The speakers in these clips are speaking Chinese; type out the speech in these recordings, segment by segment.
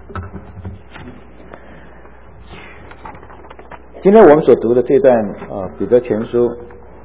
今天我们所读的这段彼得前书，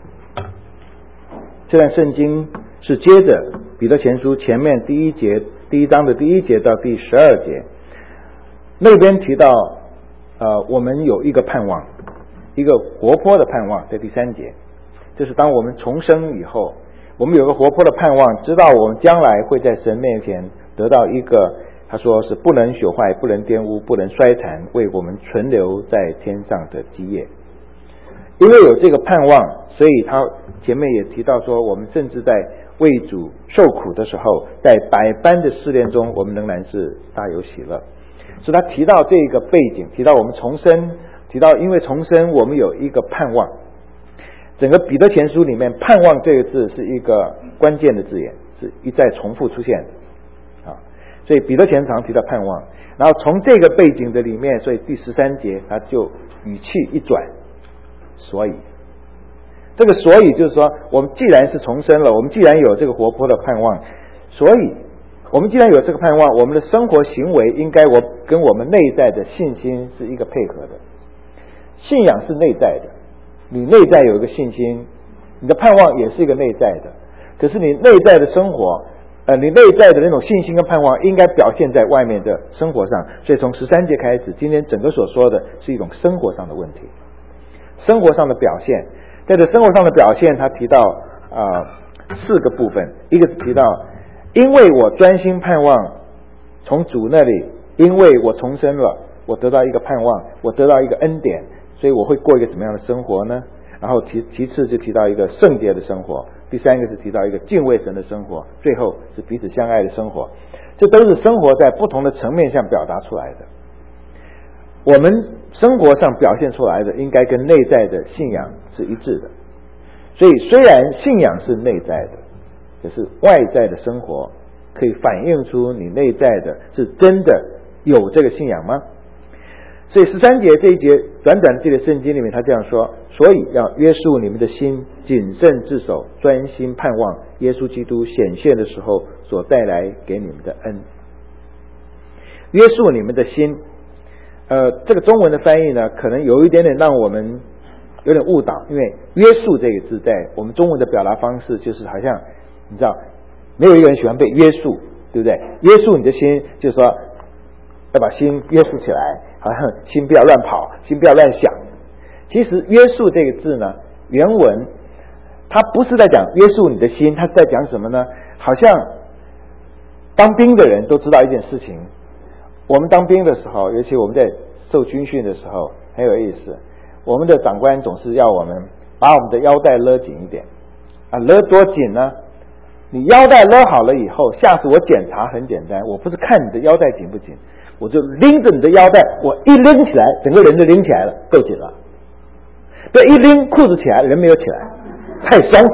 这段圣经是接着彼得前书前面第一章的第1节到第12节，那边提到我们有一个盼望，一个活泼的盼望，在第3节，就是当我们重生以后，我们有个活泼的盼望，知道我们将来会在神面前得到一个，他说是不能朽坏、不能玷污、不能衰残，为我们存留在天上的基业。因为有这个盼望，所以他前面也提到说，我们甚至在为主受苦的时候，在百般的试炼中，我们仍然是大有喜乐。所以他提到这个背景，提到我们重生，提到因为重生我们有一个盼望。整个彼得前书里面，盼望这个字是一个关键的字眼，是一再重复出现的所以彼得前常提到盼望，然后从这个背景的里面，所以第13节他就语气一转，所以这个所以就是说，我们既然是重生了，我们既然有这个活泼的盼望，所以我们既然有这个盼望，我们的生活行为应该跟我们内在的信心是一个配合的。信仰是内在的，你内在有一个信心，你的盼望也是一个内在的，可是你内在的生活你内在的那种信心跟盼望应该表现在外面的生活上。所以从13节开始，今天整个所说的是一种生活上的问题，生活上的表现。在这生活上的表现，他提到4个部分。一个是提到因为我专心盼望从主那里，因为我重生了，我得到一个盼望，我得到一个恩典，所以我会过一个怎么样的生活呢？然后其次就提到一个圣洁的生活，第3个是提到一个敬畏神的生活，最后是彼此相爱的生活。这都是生活在不同的层面上表达出来的。我们生活上表现出来的应该跟内在的信仰是一致的。所以虽然信仰是内在的，可是外在的生活可以反映出你内在的是真的有这个信仰吗？所以13节这一节短短的这个圣经里面，他这样说，所以要约束你们的心，谨慎自守，专心盼望耶稣基督显现的时候所带来给你们的恩。约束你们的心，这个中文的翻译呢，可能有一点点让我们有点误导，因为约束这个字在我们中文的表达方式就是好像你知道，没有一个人喜欢被约束，对不对？约束你的心就是说要把心约束起来，好像心不要乱跑，心不要乱想。其实约束这个字呢，原文它不是在讲约束你的心，它是在讲什么呢？好像当兵的人都知道一件事情，我们当兵的时候，尤其我们在受军训的时候很有意思，我们的长官总是要我们把我们的腰带勒紧一点勒多紧呢？你腰带勒好了以后，下次我检查很简单，我不是看你的腰带紧不紧，我就拎着你的腰带，我一拎起来，整个人就拎起来了，够紧了。对，一拎裤子起来，人没有起来，太松。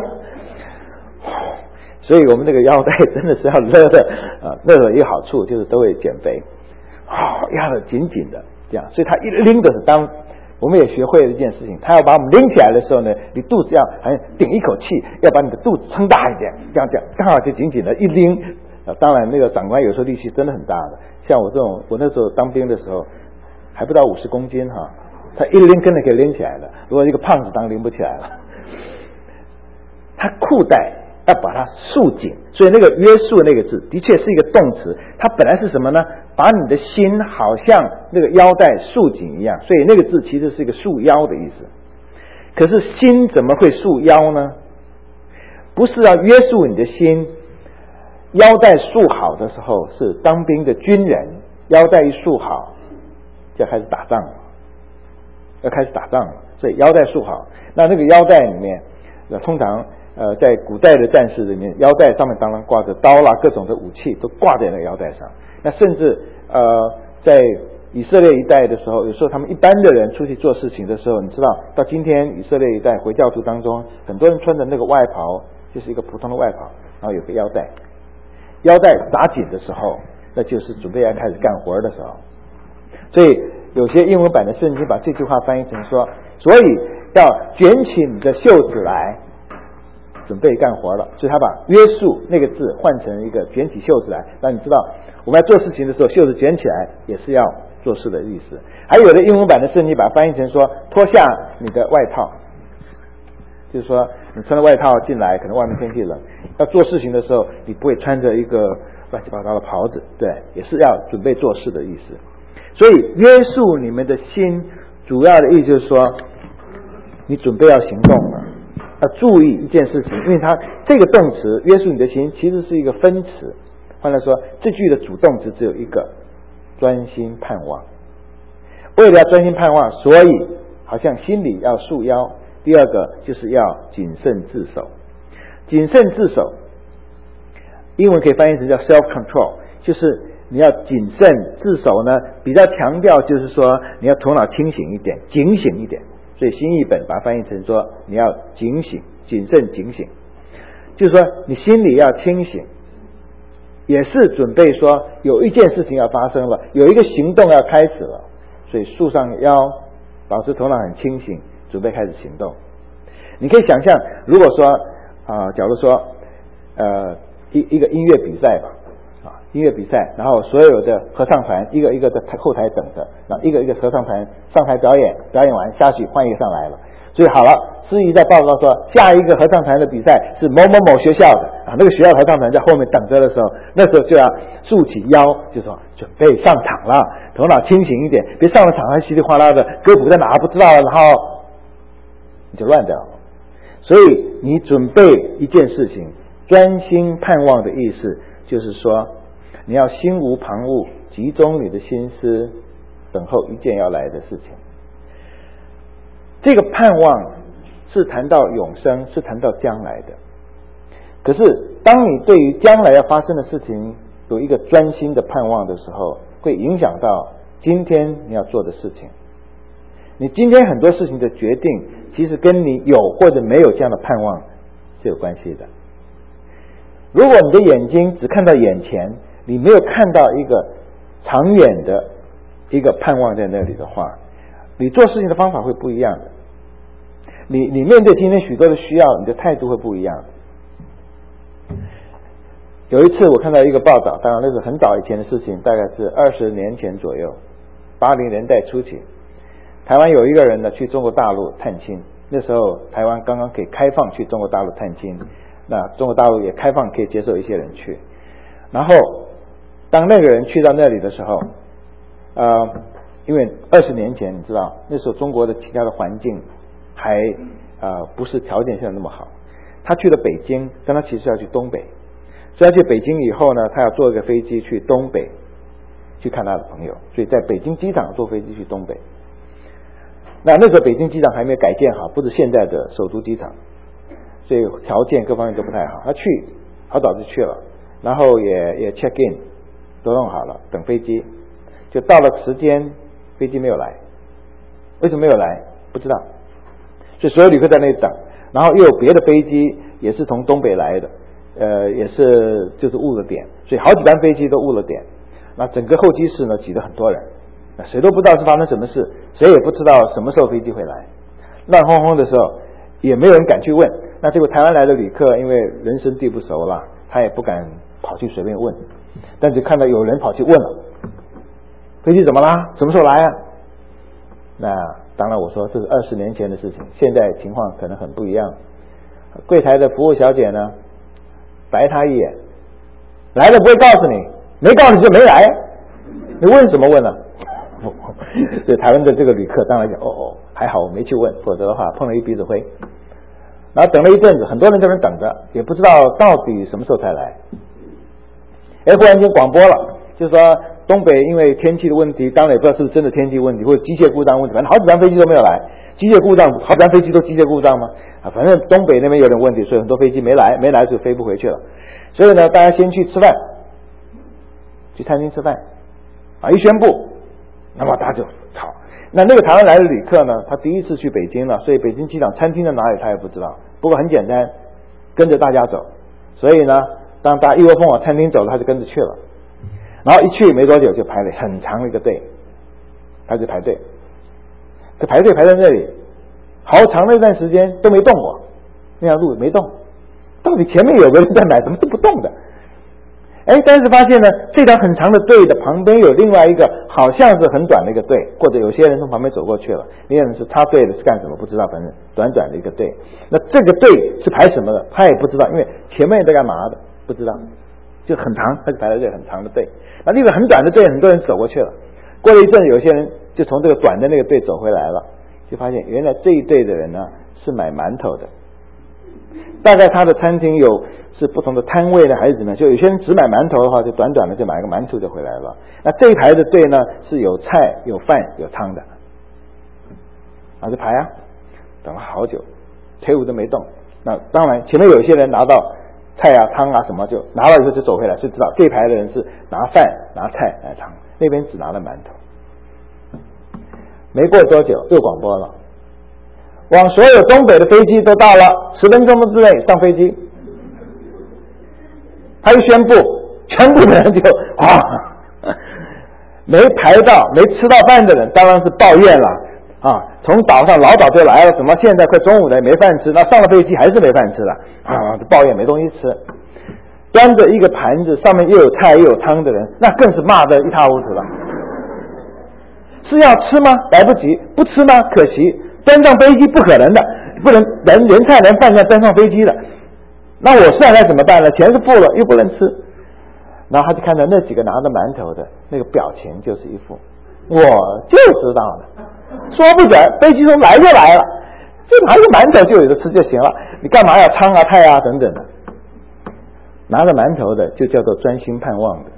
所以我们这个腰带真的是要勒的勒的一个好处就是都会减肥，压得紧紧的这样。所以他一拎的当我们也学会了一件事情，他要把我们拎起来的时候呢，你肚子要好像顶一口气，要把你的肚子撑大一点，这样刚好就紧紧的一拎。当然那个长官有时候力气真的很大的，像我这种，我那时候当兵的时候还不到50公斤他一拎真的可以拎起来了，如果一个胖子当拎不起来了。他裤带要把它束紧，所以那个约束那个字的确是一个动词，它本来是什么呢？把你的心好像那个腰带束紧一样，所以那个字其实是一个束腰的意思。可是心怎么会束腰呢？不是要约束你的心，腰带束好的时候是当兵的军人，腰带一束好就开始打仗了，要开始打仗了，所以腰带束好。那个腰带里面通常在古代的战士里面，腰带上面当然挂着刀啦，各种的武器都挂在那个腰带上。那甚至在以色列一带的时候，有时候他们一般的人出去做事情的时候，你知道到今天以色列一带回教徒当中，很多人穿的那个外袍就是一个普通的外袍，然后有个腰带，腰带打紧的时候，那就是准备要开始干活的时候。所以有些英文版的圣经把这句话翻译成说，所以要卷起你的袖子来， 准备干活了，所以他把约束那个字换成一个卷起袖子来，让你知道我们要做事情的时候，袖子卷起来也是要做事的意思。还有的英文版的圣经把它翻译成说脱下你的外套，就是说你穿着外套进来，可能外面天气冷，要做事情的时候你不会穿着一个乱七八糟的袍子，对，也是要准备做事的意思。所以约束你们的心主要的意思就是说你准备要行动了，要注意一件事情，因为它这个动词约束你的心其实是一个分词，换来说这句的主动词只有一个，专心盼望。为了要专心盼望，所以好像心里要束腰。第二个就是要谨慎自守。谨慎自守英文可以翻译成叫 self-control， 就是你要谨慎自守呢，比较强调就是说你要头脑清醒一点，警醒一点，所以新译本把它翻译成说你要警醒，谨慎警醒，就是说你心里要清醒，也是准备说有一件事情要发生了，有一个行动要开始了，所以束上腰，保持头脑很清醒，准备开始行动。你可以想象，如果说假如说一个音乐比赛吧，音乐比赛，然后所有的合唱团一个一个在后台等着，然后一个一个合唱团上台表演，表演完下去换一个上来了，所以好了，司仪在报告说下一个合唱团的比赛是某某某学校的那个学校合唱团在后面等着的时候，那时候就要竖起腰，就说准备上场了，头脑清醒一点，别上了场还稀里哗啦的，歌谱在哪不知道了，然后你就乱掉了。所以你准备一件事情，专心盼望的意思就是说你要心无旁骛，集中你的心思，等候一件要来的事情。这个盼望是谈到永生，是谈到将来的。可是当你对于将来要发生的事情有一个专心的盼望的时候，会影响到今天你要做的事情。你今天很多事情的决定其实跟你有或者没有这样的盼望是有关系的。如果你的眼睛只看到眼前，你没有看到一个长远的一个盼望在那里的话，你做事情的方法会不一样的。你面对今天许多的需要，你的态度会不一样。有一次我看到一个报道，当然那是很早以前的事情，大概是20年前左右，80年代初期，台湾有一个人呢去中国大陆探亲，那时候台湾刚刚可以开放去中国大陆探亲，那中国大陆也开放可以接受一些人去。然后当那个人去到那里的时候，因为20年前你知道那时候中国的其他的环境还不是条件现在那么好，他去了北京，但他其实要去东北，所以他去北京以后呢，他要坐一个飞机去东北去看他的朋友，所以在北京机场坐飞机去东北。那时候北京机场还没有改建好，不是现在的首都机场，所以条件各方面都不太好。他去好早就去了，然后也 check in 都弄好了，等飞机，就到了时间，飞机没有来。为什么没有来？不知道。所以所有旅客在那里等，然后又有别的飞机也是从东北来的，也是就是误了点，所以好几班飞机都误了点。那整个候机室呢挤了很多人，那谁都不知道是发生什么事，谁也不知道什么时候飞机会来，乱哄哄的时候也没有人敢去问。那结果台湾来的旅客因为人生地不熟了，他也不敢跑去随便问，但是看到有人跑去问了，飞机怎么啦？什么时候来啊？那当然我说这是20年前的事情，现在情况可能很不一样。柜台的服务小姐呢白他一眼，来了不会告诉你，没告诉你就没来，你问什么问啊？对台湾的这个旅客当然讲还好我没去问，否则的话碰了一鼻子灰。然后等了一阵子，很多人在那等着，也不知道到底什么时候才来。忽然间广播了，就是说东北因为天气的问题，当然也不知道是不是真的天气问题或者机械故障问题，反正好几班飞机都没有来。机械故障，好几班飞机都机械故障吗？反正东北那边有点问题，所以很多飞机没来就飞不回去了。所以呢，大家先去吃饭，去餐厅吃饭，一宣布，那么大家就吵。那个台湾来的旅客呢，他第一次去北京了，所以北京机场餐厅在哪里他也不知道。不过很简单，跟着大家走。所以呢，当大家一窝蜂往餐厅走了，他就跟着去了。然后一去没多久就排了很长的一个队，他就排队。可排队排在那里，好长的一段时间都没动过，那条路没动。 到底前面有个人在买，怎么都不动的？但是发现呢，这条很长的队的旁边有另外一个好像是很短的一个队，或者有些人从旁边走过去了，另外人是插队的，是干什么不知道，反正短短的一个队。那这个队是排什么的，他也不知道，因为前面在干嘛的不知道，就很长，他就排了这个很长的队。那那个很短的队，很多人走过去了。过了一阵，有些人就从这个短的那个队走回来了，就发现原来这一队的人呢是买馒头的。大概他的餐厅是不同的摊位呢，还是怎么样？就有些人只买馒头的话，就短短的就买个馒头就回来了。那这一排的队呢，是有菜、有饭、有汤的，就排啊，等了好久，退伍都没动。那当然，前面有一些人拿到菜啊、汤啊什么，就拿了以后就走回来，就知道这一排的人是拿饭、拿菜、拿汤，那边只拿了馒头。没过多久，又广播了，往所有东北的飞机都到了，10分钟之内上飞机。他一宣布，全部的人就没排到、没吃到饭的人当然是抱怨了从岛上老早就来了，怎么现在快中午了也没饭吃？那上了飞机还是没饭吃了抱怨没东西吃。端着一个盘子，上面又有菜又有汤的人，那更是骂得一塌糊涂了。是要吃吗？来不及；不吃吗？可惜。端上飞机不可能的，不能连菜连饭要端上飞机的。那我现在怎么办呢？钱是付了又不能吃。然后他就看到那几个拿着馒头的那个表情，就是一副我就知道了，说不准飞机从来就来了，就拿个馒头就有的吃就行了，你干嘛要汤啊菜啊等等的。拿着馒头的就叫做专心盼望的，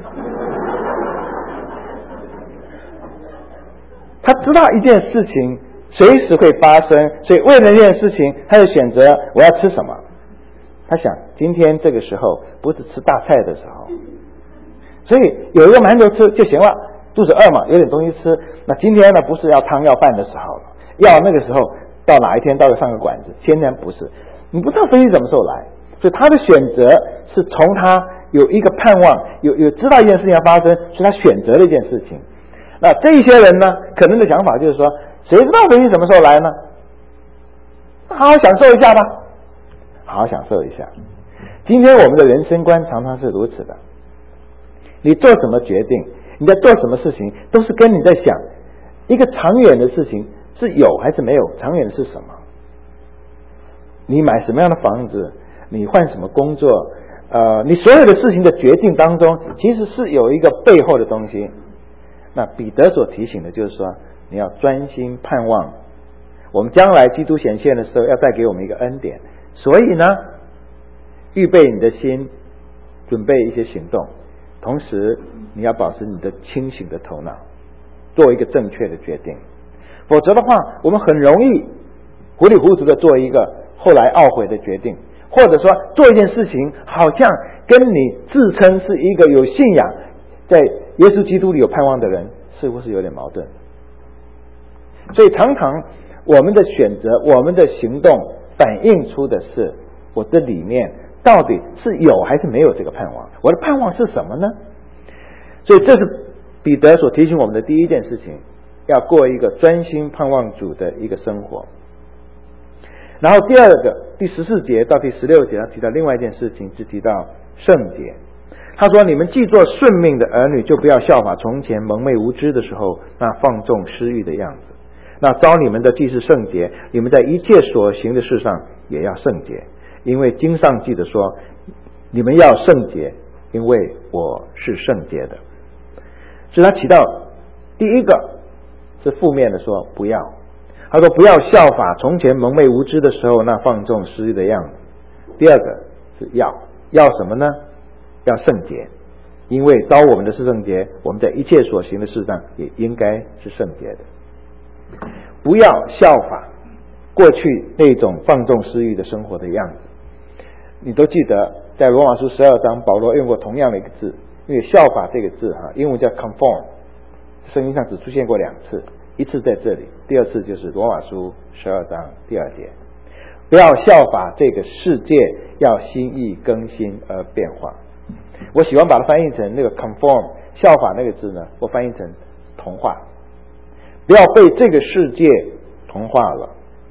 他知道一件事情随时会发生，所以为了那件事情他就选择我要吃什么。他想今天这个时候不是吃大菜的时候，所以有一个馒头吃就行了，肚子饿嘛，有点东西吃。那今天呢不是要汤要饭的时候了，要那个时候到哪一天到了上个馆子，现在不是，你不知道飞机什么时候来，所以他的选择是从他有一个盼望，有知道一件事情要发生，所以他选择了一件事情。那这一些人呢，可能的想法就是说，谁知道飞机什么时候来呢？好好享受一下吧，好好享受一下。今天我们的人生观常常是如此的，你做什么决定，你在做什么事情，都是跟你在想一个长远的事情是有还是没有，长远的是什么？你买什么样的房子，你换什么工作，你所有的事情的决定当中，其实是有一个背后的东西。那彼得所提醒的就是说，你要专心盼望我们将来基督显现的时候要带给我们一个恩典，所以呢预备你的心，准备一些行动，同时你要保持你的清醒的头脑，做一个正确的决定。否则的话，我们很容易糊里糊涂的做一个后来懊悔的决定，或者说做一件事情好像跟你自称是一个有信仰在耶稣基督里有盼望的人似乎是有点矛盾。所以常常我们的选择，我们的行动反映出的是我的里面到底是有还是没有这个盼望，我的盼望是什么呢？所以这是彼得所提醒我们的第一件事情，要过一个专心盼望主的一个生活。然后第二个第14节到第16节他提到另外一件事情，是提到圣洁。他说，你们既做顺命的儿女，就不要效法从前蒙昧无知的时候那放纵私欲的样子。那召你们的既是圣洁，你们在一切所行的事上也要圣洁，因为经上记得说，你们要圣洁，因为我是圣洁的。所以他提到第一个是负面的，说不要，他说不要效法从前蒙昧无知的时候那放纵私欲的样子。第二个是要什么呢？要圣洁，因为召我们的是圣洁，我们在一切所行的事上也应该是圣洁的。不要效法过去那种放纵私欲的生活的样子。你都记得在罗马书12章保罗用过同样的一个字，因为效法这个字英文叫 conform， 圣经上只出现过2次，一次在这里，第二次就是罗马书12章第2节。不要效法这个世界，要心意更新而变化。我喜欢把它翻译成那个 conform 效法那个字呢，我翻译成同化。不要被这个世界同化了。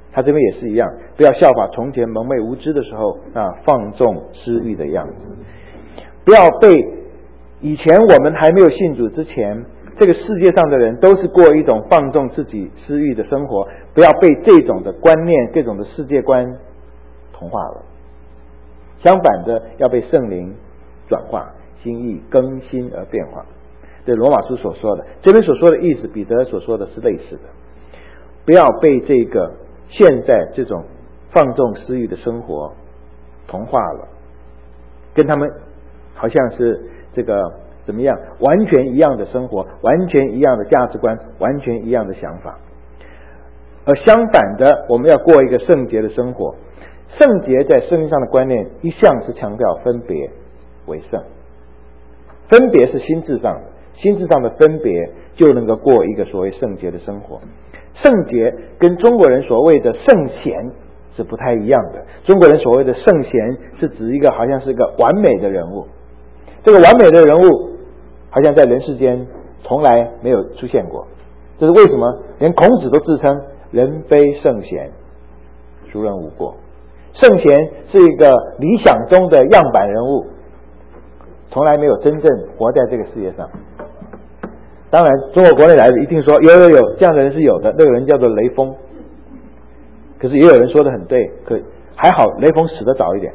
他这边也是一样，不要效法从前蒙昧无知的时候放纵私欲的样子。不要被以前我们还没有信主之前，这个世界上的人都是过一种放纵自己私欲的生活，不要被这种的观念、这种的世界观同化了。相反的，要被圣灵转化，心意更新而变化。对罗马书所说的，这边所说的意思，彼得所说的是类似的。不要被这个现在这种放纵私欲的生活同化了，跟他们好像是这个怎么样完全一样的生活，完全一样的价值观，完全一样的想法。而相反的，我们要过一个圣洁的生活。圣洁在圣经上的观念一向是强调分别为圣，分别是心智上的，心智上的分别就能够过一个所谓圣洁的生活。圣洁跟中国人所谓的圣贤是不太一样的。中国人所谓的圣贤是指一个好像是一个完美的人物，这个完美的人物好像在人世间从来没有出现过。这是为什么？连孔子都自称人非圣贤，孰人无过。圣贤是一个理想中的样板人物，从来没有真正活在这个世界上。当然中国国内来的一定说有这样的人是有的，那个人叫做雷锋。可是也有人说的很对，可还好雷锋死得早一点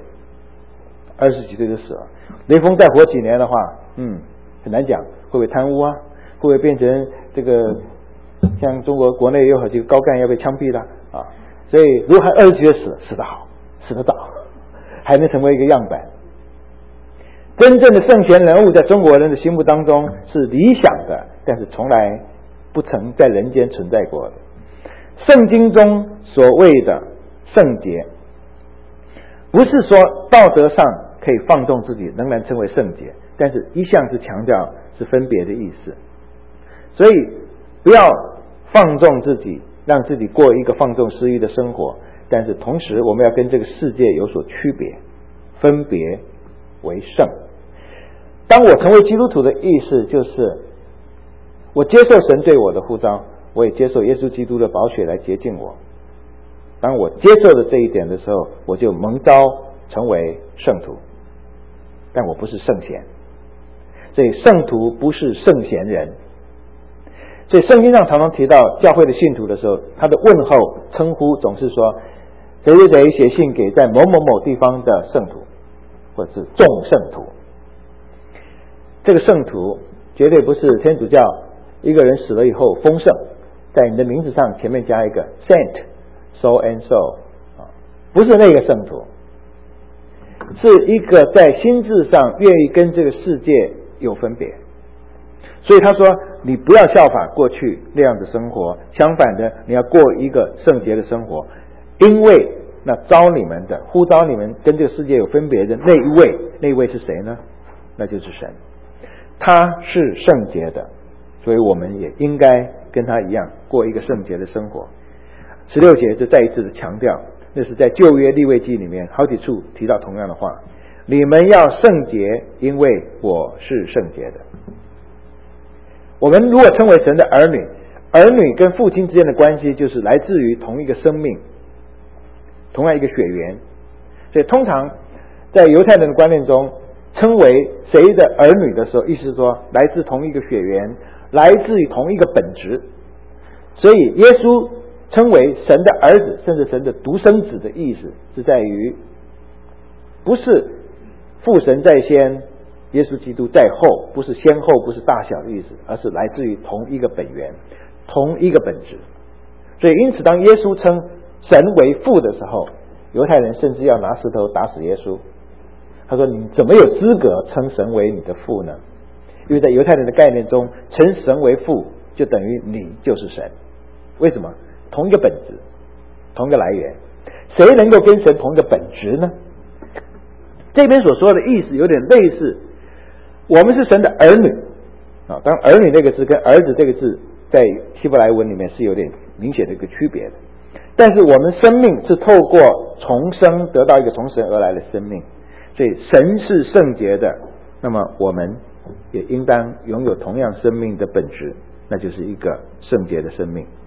，20几岁就死了。雷锋再活几年的话很难讲会不会贪污啊，会不会变成这个像中国国内有好几个高干要被枪毙了啊。所以如果还20几岁死得好，死得早，还能成为一个样板。真正的圣贤人物在中国人的心目当中是理想的，但是从来不曾在人间存在过的。圣经中所谓的圣洁，不是说道德上可以放纵自己仍然称为圣洁，但是一向是强调是分别的意思。所以不要放纵自己，让自己过一个放纵私欲的生活，但是同时我们要跟这个世界有所区别，分别为圣。当我成为基督徒的意思就是我接受神对我的呼召，我也接受耶稣基督的宝血来洁净我。当我接受了这一点的时候，我就蒙召成为圣徒，但我不是圣贤。所以圣徒不是圣贤人。所以圣经上常常提到教会的信徒的时候，他的问候称呼总是说谁谁谁写信给在某某某地方的圣徒，或者是众圣徒。这个圣徒绝对不是天主教一个人死了以后封圣，在你的名字上前面加一个 Saint so and so， 不是那个圣徒，是一个在心智上愿意跟这个世界有分别。所以他说你不要效法过去那样的生活，相反的你要过一个圣洁的生活。因为那招你们的呼召你们跟这个世界有分别的那一位是谁呢？那就是神，他是圣洁的，所以我们也应该跟他一样过一个圣洁的生活。16节就再一次的强调，那是在旧约利未记里面好几处提到同样的话，你们要圣洁，因为我是圣洁的。我们如果称为神的儿女，儿女跟父亲之间的关系就是来自于同一个生命，同样一个血缘。所以通常在犹太人的观念中，称为谁的儿女的时候，意思是说来自同一个血缘，来自于同一个本质。所以耶稣称为神的儿子，甚至神的独生子的意思是在于不是父神在先，耶稣基督在后，不是先后，不是大小的意思，而是来自于同一个本源，同一个本质。所以因此当耶稣称神为父的时候，犹太人甚至要拿石头打死耶稣。他说你怎么有资格称神为你的父呢？因为在犹太人的概念中，称神为父就等于你就是神。为什么？同一个本质，同一个来源，谁能够跟神同一个本质呢？这边所说的意思有点类似，我们是神的儿女啊。当然儿女那个字跟儿子这个字在希伯来文里面是有点明显的一个区别的，但是我们生命是透过重生得到一个从神而来的生命，所以神是圣洁的，那么我们也应当拥有同样生命的本质，那就是一个圣洁的生命。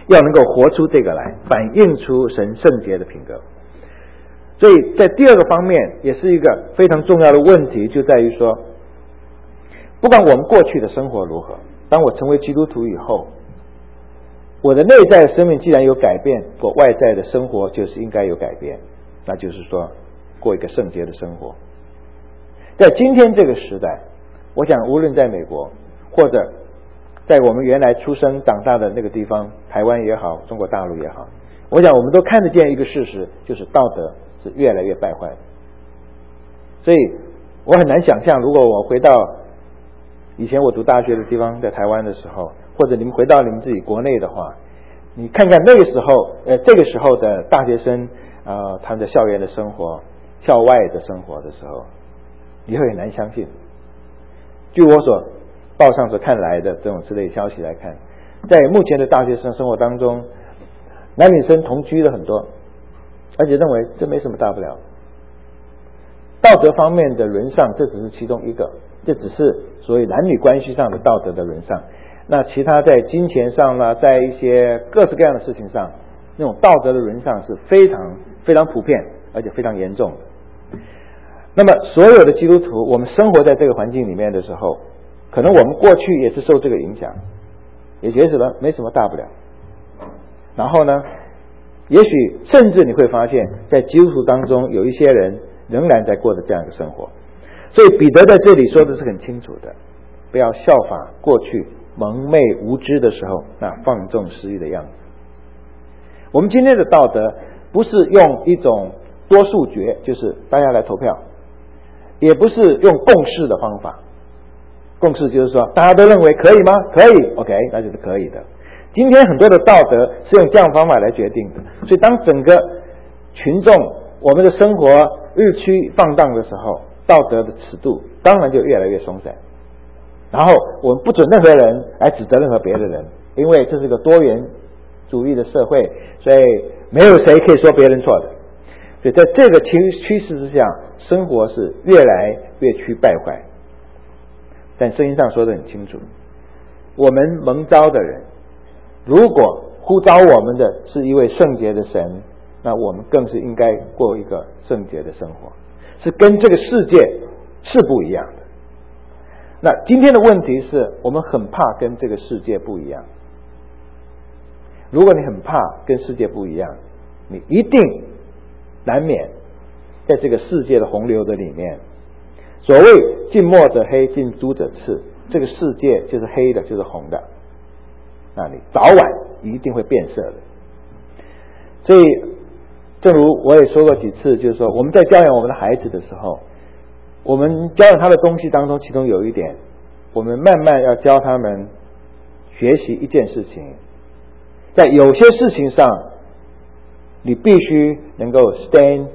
要能够活出这个来，反映出神圣洁的品格。所以在第二个方面也是一个非常重要的问题，就在于说，不管我们过去的生活如何，当我成为基督徒以后，我的内在的生命既然有改变，我外在的生活就是应该有改变，那就是说过一个圣洁的生活。在今天这个时代，我想无论在美国或者在我们原来出生长大的那个地方，台湾也好，中国大陆也好，我想我们都看得见一个事实，就是道德是越来越败坏的。所以我很难想象，如果我回到以前我读大学的地方，在台湾的时候，或者你们回到你们自己国内的话，你看看那个时候这个时候的大学生他们的校园的生活，校外的生活的时候，你会很难相信。据我所报上所看来的这种之类消息来看，在目前的大学生生活当中，男女生同居的很多，而且认为这没什么大不了。道德方面的沦丧，这只是其中一个，这只是所谓男女关系上的道德的沦丧。那其他在金钱上啦，在一些各式各样的事情上，那种道德的沦丧是非常非常普遍，而且非常严重的。那么所有的基督徒，我们生活在这个环境里面的时候，可能我们过去也是受这个影响，也觉得没什么大不了。然后呢，也许甚至你会发现，在基督徒当中有一些人仍然在过着这样的生活。所以彼得在这里说的是很清楚的，不要效法过去蒙昧无知的时候那放纵私欲的样子。我们今天的道德不是用一种多数决，就是大家来投票，也不是用共识的方法。共识就是说大家都认为可以吗？可以 OK， 那就是可以的。今天很多的道德是用这样的方法来决定的，所以当整个群众我们的生活日趋放荡的时候，道德的尺度当然就越来越松散。然后我们不准任何人来指责任何别的人，因为这是个多元主义的社会，所以没有谁可以说别人错的。所以在这个趋势之下，生活是越来越趋败坏。但圣经上说得很清楚，我们蒙召的人，如果呼召我们的是一位圣洁的神，那我们更是应该过一个圣洁的生活，是跟这个世界是不一样的。那今天的问题是，我们很怕跟这个世界不一样。如果你很怕跟世界不一样，你一定难免在这个世界的洪流的里面，所谓近墨者黑，近朱者赤，这个世界就是黑的，就是红的，那你早晚一定会变色的。所以正如我也说过几次，就是说我们在教养我们的孩子的时候，我们教养他的东西当中，其中有一点，我们慢慢要教他们学习一件事情，在有些事情上你必须能够 stand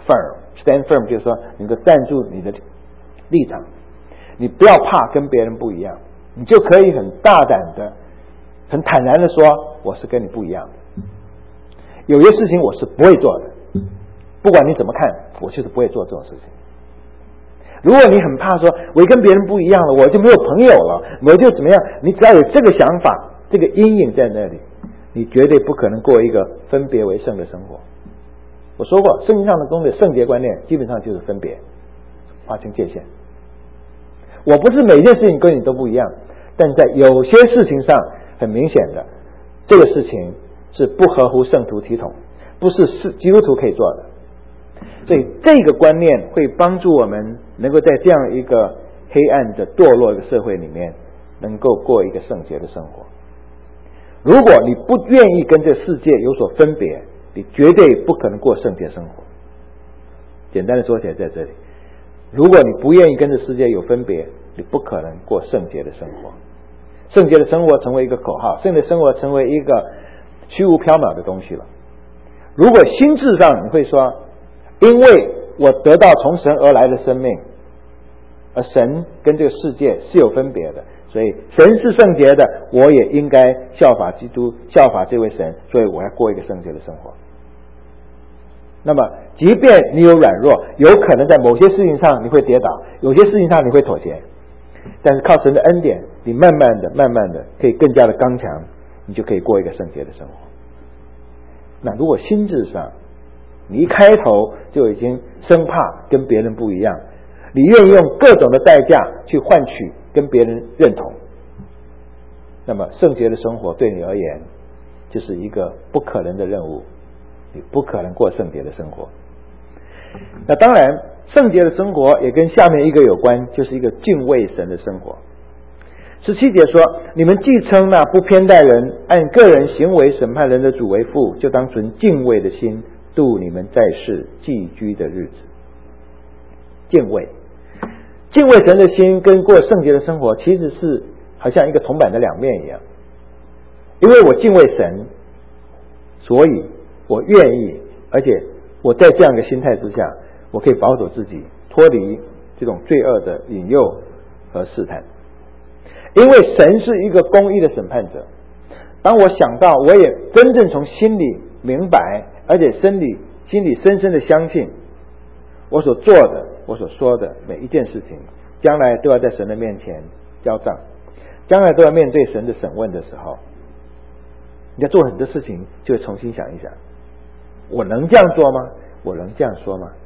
firm 就是说能够站住你的立场，你不要怕跟别人不一样，你就可以很大胆的很坦然的说，我是跟你不一样的，有些事情我是不会做的，不管你怎么看，我就是不会做这种事情。如果你很怕说我跟别人不一样了，我就没有朋友了，我就怎么样，你只要有这个想法，这个阴影在那里，你绝对不可能过一个分别为圣的生活。我说过，圣经上的中的圣洁观念基本上就是分别，划清界限。我不是每件事情跟你都不一样，但在有些事情上很明显的，这个事情是不合乎圣徒体统，不是基督徒可以做的。所以这个观念会帮助我们能够在这样一个黑暗的堕落的社会里面，能够过一个圣洁的生活。如果你不愿意跟这个世界有所分别，你绝对不可能过圣洁生活。简单的说起来在这里，如果你不愿意跟这世界有分别，你不可能过圣洁的生活。圣洁的生活成为一个口号，圣洁的生活成为一个虚无缥缈的东西了。如果心智上你会说，因为我得到从神而来的生命，而神跟这个世界是有分别的，所以神是圣洁的，我也应该效法基督，效法这位神，所以我要过一个圣洁的生活。那么即便你有软弱，有可能在某些事情上你会跌倒，有些事情上你会妥协，但是靠神的恩典，你慢慢的可以更加的刚强，你就可以过一个圣洁的生活。 那如果心智上你一开头就已经生怕跟别人不一样，你愿意用各种的代价去换取跟别人认同，那么圣洁的生活对你而言就是一个不可能的任务，你不可能过圣洁的生活。那当然圣洁的生活也跟下面一个有关，就是一个敬畏神的生活。17节说，你们既称那不偏待人，按个人行为审判人的主为父，就当存敬畏的心度你们在世寄居的日子。敬畏神的心跟过圣洁的生活其实是好像一个铜板的两面一样。因为我敬畏神，所以我愿意，而且我在这样一个心态之下，我可以保守自己脱离这种罪恶的引诱和试探。因为神是一个公义的审判者，当我想到我也真正从心里明白，而且心里深深的相信我所做的我所说的每一件事情将来都要在神的面前交账，将来都要面对神的审问的时候，你要做很多事情就会重新想一想，我能这样做吗？我能这样说吗？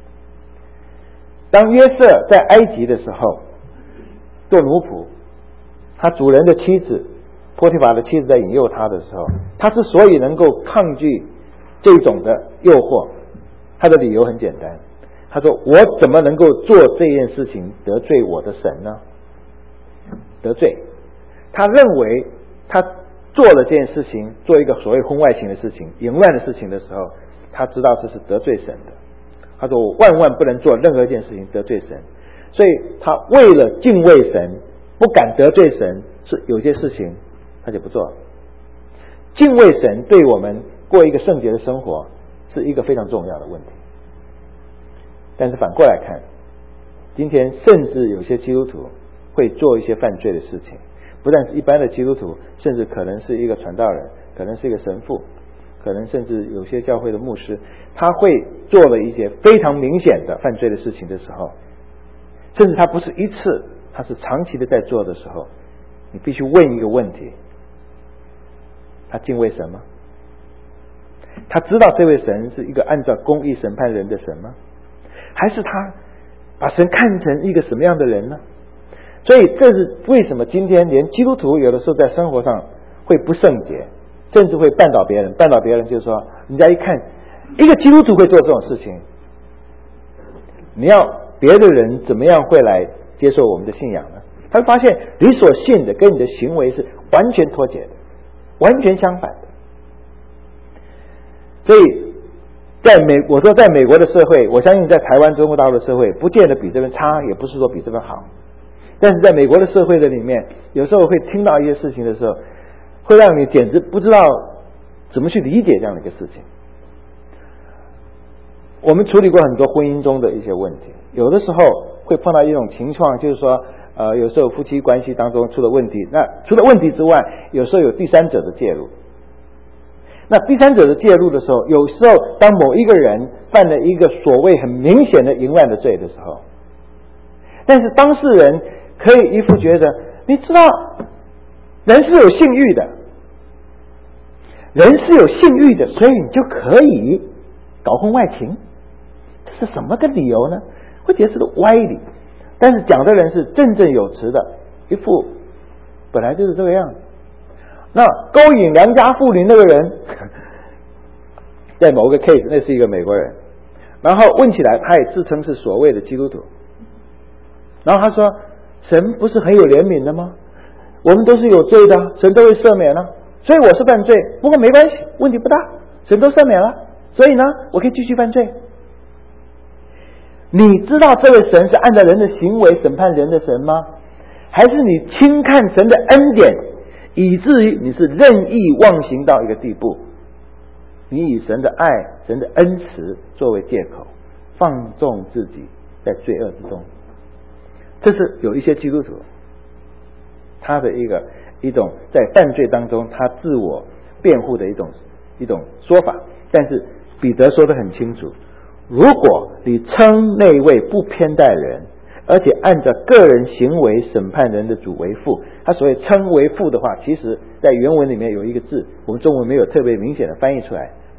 当约瑟在埃及的时候做奴仆，他主人的妻子波提乏的妻子在引诱他的时候，他之所以能够抗拒这种的诱惑，他的理由很简单，他说我怎么能够做这件事情得罪我的神呢？得罪，他认为他做了这件事情，做一个所谓婚外情的事情，淫乱的事情的时候，他知道这是得罪神的。他说我万万不能做任何一件事情得罪神，所以他为了敬畏神，不敢得罪神，是有些事情他就不做了。敬畏神对我们过一个圣洁的生活是一个非常重要的问题。但是反过来看，今天甚至有些基督徒会做一些犯罪的事情，不但是一般的基督徒，甚至可能是一个传道人，可能是一个神父，可能甚至有些教会的牧师，他会做了一些非常明显的犯罪的事情的时候，甚至他不是一次，他是长期的在做的时候，你必须问一个问题，他敬畏神吗？他知道这位神是一个按照公义审判人的神吗？还是他把神看成一个什么样的人呢？所以这是为什么今天连基督徒有的时候在生活上会不圣洁，甚至会绊倒别人。绊倒别人就是说，人家一看一个基督徒会做这种事情，你要别的人怎么样会来接受我们的信仰呢？他会发现你所信的跟你的行为是完全脱节的，完全相反的。所以我说在美国的社会，我相信在台湾中国大陆的社会不见得比这边差，也不是说比这边好，但是在美国的社会的里面，有时候会听到一些事情的时候，会让你简直不知道怎么去理解这样的一个事情。我们处理过很多婚姻中的一些问题，有的时候会碰到一种情况，就是说有时候夫妻关系当中出了问题，那除了问题之外，有时候有第三者的介入。那第三者的介入的时候，有时候当某一个人犯了一个所谓很明显的淫乱的罪的时候，但是当事人可以一副觉得，你知道人是有性欲的，人是有性欲的，所以你就可以搞婚外情，这是什么个理由呢？会觉得是个歪理，但是讲的人是振振有词的，一副本来就是这个样子。那勾引良家妇女那个人，在某个 case， 那是一个美国人，然后问起来，他也自称是所谓的基督徒，然后他说，神不是很有怜悯的吗？我们都是有罪的，神都会赦免了，所以我是犯罪，不过没关系，问题不大，神都赦免了，所以呢，我可以继续犯罪。你知道这位神是按照人的行为审判人的神吗？还是你轻看神的恩典，以至于你是任意妄行到一个地步，你以神的爱、神的恩慈作为借口，放纵自己在罪恶之中。这是有一些基督徒他的一种在犯罪当中他自我辩护的一种说法。但是彼得说得很清楚，如果你称那位不偏待人，而且按照个人行为审判人的主为父，他所谓称为父的话，其实在原文里面有一个字，我们中文没有特别明显的翻译出来，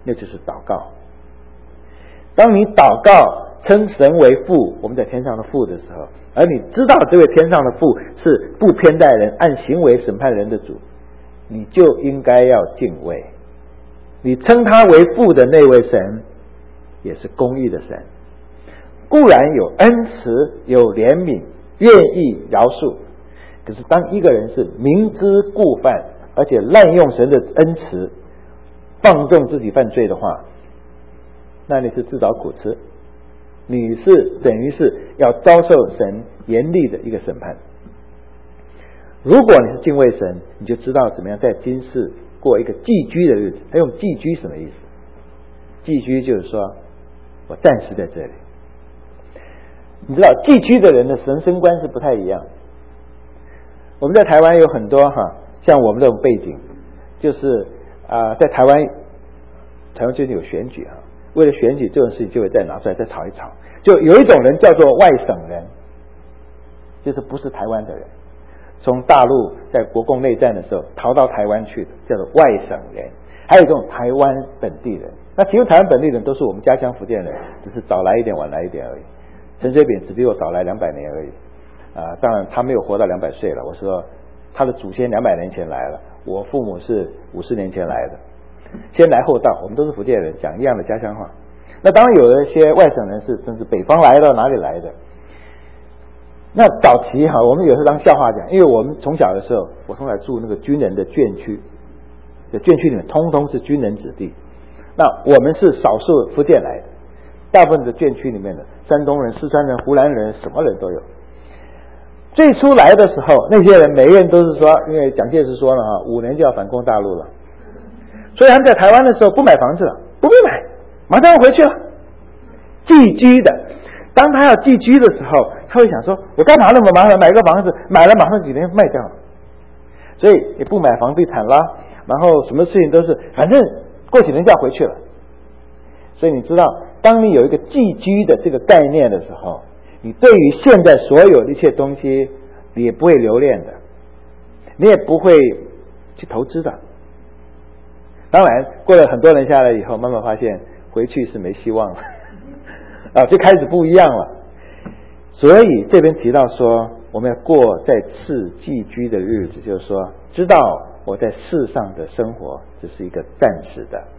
那就是祷告。当你祷告称神为父，我们在天上的父的时候，而你知道这位天上的父是不偏待人，按行为审判人的主，你就应该要敬畏。你称他为父的那位神也是公义的神，固然有恩慈，有怜悯，愿意饶恕，可是当一个人是明知故犯，而且滥用神的恩慈，放纵自己犯罪的话，那你是自找苦吃，你是等于是要遭受神严厉的一个审判。如果你是敬畏神，你就知道怎么样在今世过一个寄居的日子。他用寄居什么意思？寄居就是说我暂时在这里。你知道寄居的人的人生观是不太一样。我们在台湾有很多像我们这种背景，就是在台湾最近有选举为了选举这种事情就会再拿出来再吵一吵。就有一种人叫做外省人，就是不是台湾的人，从大陆在国共内战的时候逃到台湾去的，叫做外省人。还有这种台湾本地人，那其实台湾本地人都是我们家乡福建人，只是早来一点晚来一点而已。陈水扁只比我早来200年而已当然他没有活到200岁了，我说他的祖先200年前来了，我父母是50年前来的，先来后到，我们都是福建人，讲一样的家乡话。那当然有一些外省人是真是北方来的，哪里来的。那早期我们有时候当笑话讲，因为我们从小的时候，我从小住那个军人的眷区，这眷区里面通通是军人子弟，那我们是少数福建来的，大部分的眷区里面的山东人、四川人、湖南人，什么人都有。最初来的时候，那些人每个人都是说，因为蒋介石说了5年就要反攻大陆了，所以他们在台湾的时候不买房子了，不必买，马上要回去了，寄居的。当他要寄居的时候，他会想说，我干嘛那么麻烦买个房子，买了马上几年卖掉了，所以也不买房地产啦，然后什么事情都是反正过几年就要回去了。所以你知道，当你有一个寄居的这个概念的时候，你对于现在所有的一切东西你也不会留恋的，你也不会去投资的。当然过了很多人下来以后，慢慢发现回去是没希望了就开始不一样了。所以这边提到说，我们要过在世寄居的日子，就是说知道我在世上的生活只是一个暂时的。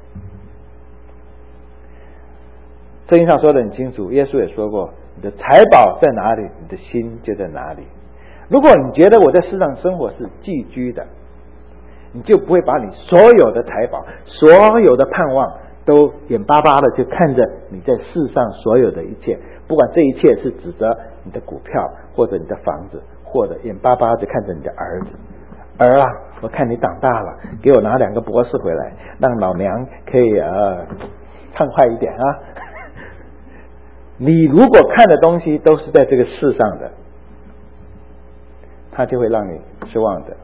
圣经上说得很清楚，耶稣也说过，你的财宝在哪里，你的心就在哪里。如果你觉得我在世上生活是寄居的，你就不会把你所有的财宝、所有的盼望都眼巴巴的就看着你在世上所有的一切，不管这一切是指的你的股票，或者你的房子，或者眼巴巴的看着你的儿子。儿啊，我看你长大了，给我拿2个博士回来，让老娘可以畅快一点你如果看的东西都是在这个世上的，它就会让你失望的。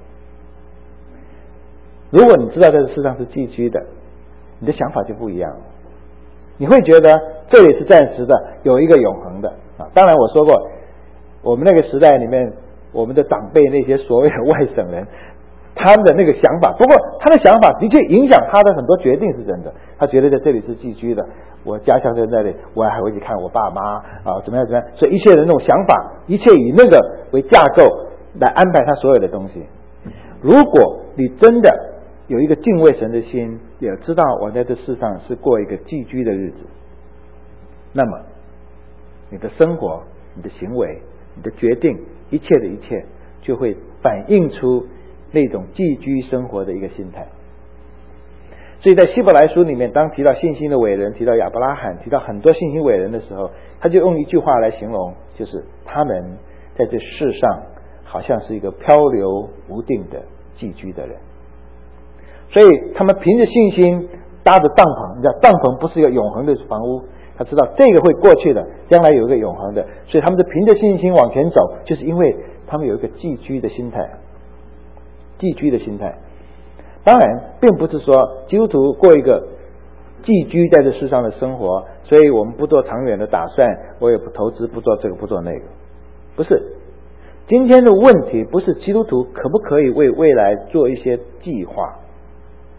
如果你知道这个世上是寄居的，你的想法就不一样了。你会觉得这里是暂时的，有一个永恒的当然我说过，我们那个时代里面，我们的长辈那些所谓的外省人，他们的那个想法，不过他的想法的确影响他的很多决定是真的。他觉得在这里是寄居的，我家乡在那里，我还回去看我爸妈怎么样怎么样。所以一切的那种想法，一切以那个为架构来安排他所有的东西。如果你真的有一个敬畏神的心，也知道我在这世上是过一个寄居的日子，那么你的生活、你的行为、你的决定，一切的一切就会反映出那种寄居生活的一个心态。所以在希伯来书里面，当提到信心的伟人，提到亚伯拉罕，提到很多信心伟人的时候，他就用一句话来形容，就是他们在这世上好像是一个漂流无定的寄居的人。所以他们凭着信心搭着帐篷，你知道帐篷不是一个永恒的房屋，他知道这个会过去的，将来有一个永恒的，所以他们是凭着信心往前走，就是因为他们有一个寄居的心态。寄居的心态当然并不是说基督徒过一个寄居在这世上的生活，所以我们不做长远的打算，我也不投资，不做这个不做那个，不是。今天的问题不是基督徒可不可以为未来做一些计划，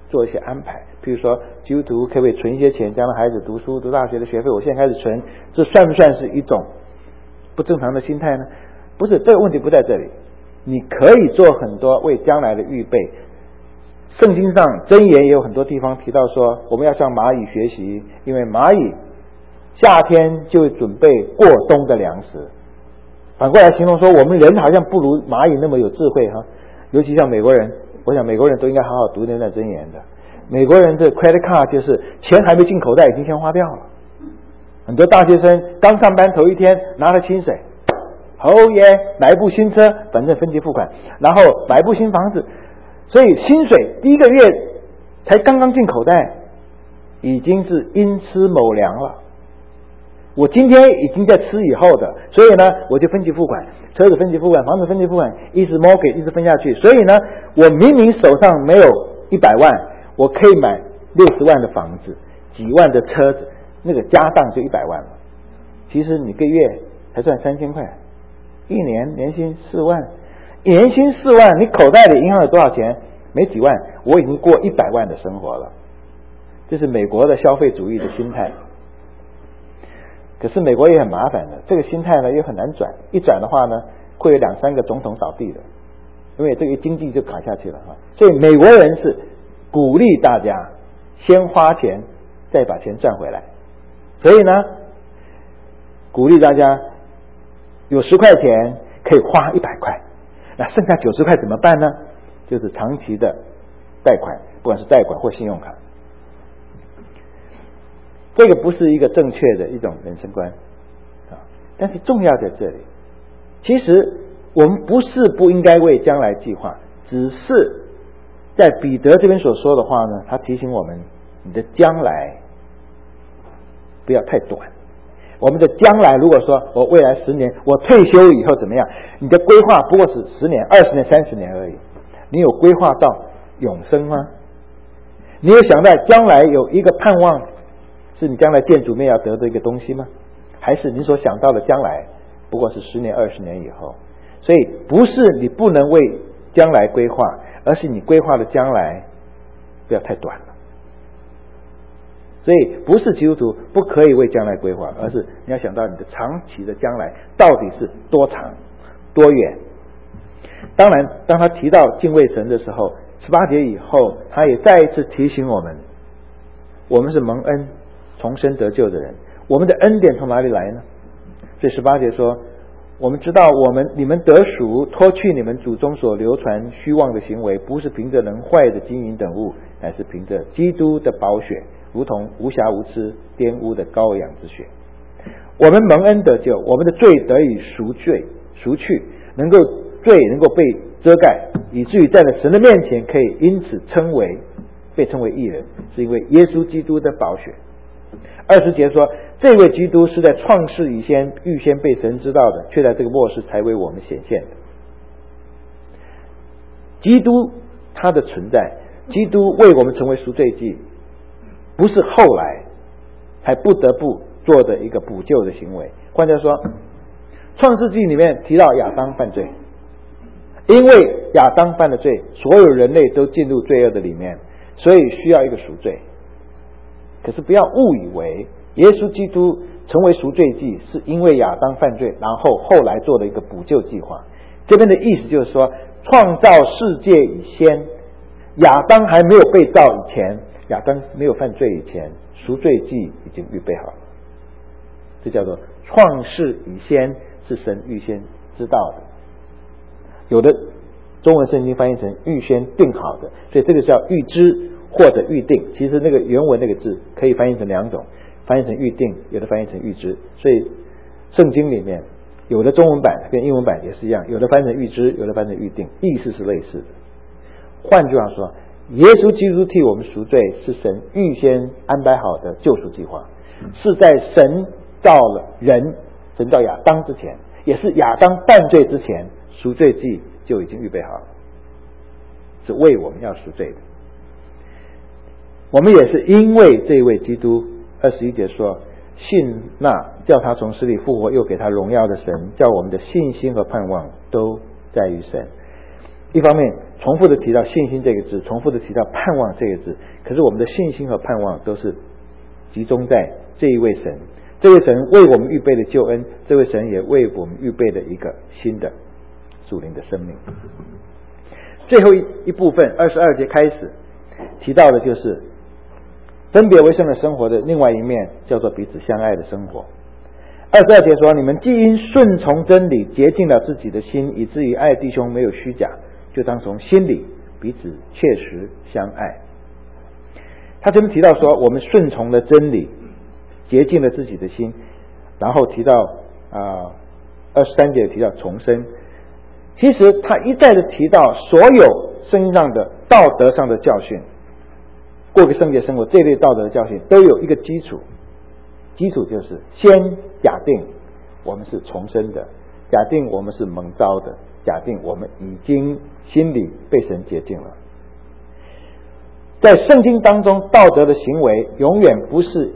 做一些安排。譬如说基督徒可不可以存一些钱，将来孩子读书读大学的学费我现在开始存，这算不算是一种不正常的心态呢？不是，这个问题不在这里。你可以做很多为将来的预备。圣经上箴言也有很多地方提到说，我们要向蚂蚁学习，因为蚂蚁夏天就会准备过冬的粮食。反过来形容说，我们人好像不如蚂蚁那么有智慧哈。尤其像美国人，我想美国人都应该好好读那段箴言的。美国人的 credit card 就是钱还没进口袋已经先花掉了。很多大学生刚上班头一天拿了薪水，买一部新车，反正分期付款，然后买一部新房子，所以薪水第一个月才刚刚进口袋，已经是因吃某粮了。我今天已经在吃以后的，所以呢我就分期付款，车子分期付款，房子分期付款，一直 mortgage 一直分下去。所以呢我明明手上没有100万，我可以买60万的房子，几万的车子，那个家当就100万了。其实你个月才赚3000块，一年年薪4万，年薪4万，你口袋里银行有多少钱？没几万，我已经过100万的生活了。这是美国的消费主义的心态。可是美国也很麻烦的，这个心态呢又很难转，一转的话呢会有2-3个总统倒地的，因为这个经济就卡下去了。所以美国人是鼓励大家先花钱再把钱赚回来，所以呢鼓励大家有10块钱可以花100块，那剩下90块怎么办呢？就是长期的贷款，不管是贷款或信用卡。这个不是一个正确的一种人生观但是重要在这里。其实我们不是不应该为将来计划，只是在彼得这边所说的话呢，他提醒我们，你的将来不要太短。我们的将来，如果说我未来10年，我退休以后怎么样，你的规划不过是10年、20年、30年而已。你有规划到永生吗？你有想到将来有一个盼望是你将来店主面要得的一个东西吗？还是你所想到的将来不过是10年、20年以后？所以不是你不能为将来规划，而是你规划的将来不要太短了。所以不是基督徒不可以为将来规划，而是你要想到你的长期的将来到底是多长多远。当然当他提到敬畏神的时候，18节以后他也再一次提醒我们，我们是蒙恩重生得救的人，我们的恩典从哪里来呢？所以18节说，我们知道你们得赎，脱去你们祖宗所流传虚妄的行为，不是凭着能坏的金银等物，乃是凭着基督的宝血，如同无瑕无疵玷污的羔羊之血。我们蒙恩得救，我们的罪得以赎去，罪能够被遮盖，以至于在了神的面前可以因此被称为义人，是因为耶稣基督的宝血。20节说，这位基督是在创世以前预先被神知道的，却在这个末世才为我们显现的。基督他的存在，基督为我们成为赎罪祭，不是后来才不得不做的一个补救的行为。换句话说，创世纪里面提到亚当犯罪，因为亚当犯了罪，所有人类都进入罪恶的里面，所以需要一个赎罪。可是不要误以为耶稣基督成为赎罪祭是因为亚当犯罪，然后后来做了一个补救计划。这边的意思就是说，创造世界以前，亚当还没有被造以前，亚当没有犯罪以前，赎罪祭已经预备好了。这叫做创世以先，是神预先知道的。有的中文圣经翻译成预先定好的，所以这个叫预知或者预定。其实那个原文那个字可以翻译成2种，翻译成预定，有的翻译成预知。所以圣经里面有的中文版跟英文版也是一样，有的翻译成预知，有的翻译成预定，意思是类似的。换句话说，耶稣基督替我们赎罪是神预先安排好的救赎计划，是在神造了人，神造亚当之前，也是亚当犯罪之前，赎罪祭就已经预备好了，是为我们要赎罪的。我们也是因为这位基督，21节说，信那叫他从死里复活又给他荣耀的神，叫我们的信心和盼望都在于神。一方面重复的提到信心这个字，重复的提到盼望这个字，可是我们的信心和盼望都是集中在这一位神，这位神为我们预备的救恩，这位神也为我们预备的一个新的属灵的生命。最后一部分22节开始提到的就是分别为圣的生活的另外一面，叫做彼此相爱的生活。22节说，你们既因顺从真理洁净了自己的心，以至于爱弟兄没有虚假，就当从心里彼此切实相爱。他这边提到说，我们顺从了真理，洁净了自己的心，然后提到23节提到重生。其实他一再的提到所有圣经上的道德上的教训，过个圣洁生活这类道德的教训都有一个基础，基础就是先假定我们是重生的，假定我们是蒙召的，假定我们已经心里被神洁净了。在圣经当中，道德的行为永远不是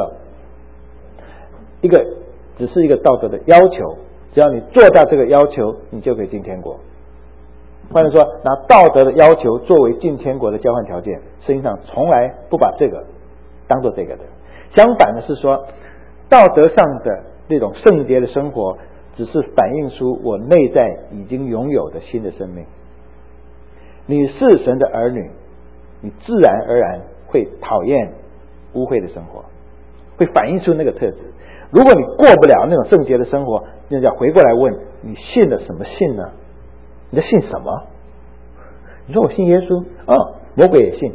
只是一个道德的要求，只要你做到这个要求，你就可以进天国。或者说，拿道德的要求作为进天国的交换条件，圣经上从来不把这个当做这个的。相反的是说，道德上的那种圣洁的生活，只是反映出我内在已经拥有的新的生命。你是神的儿女，你自然而然会讨厌污秽的生活，会反映出那个特质。如果你过不了那种圣洁的生活，那就要回过来问，你信了什么信呢？你在信什么？你说我信耶稣，魔鬼也信。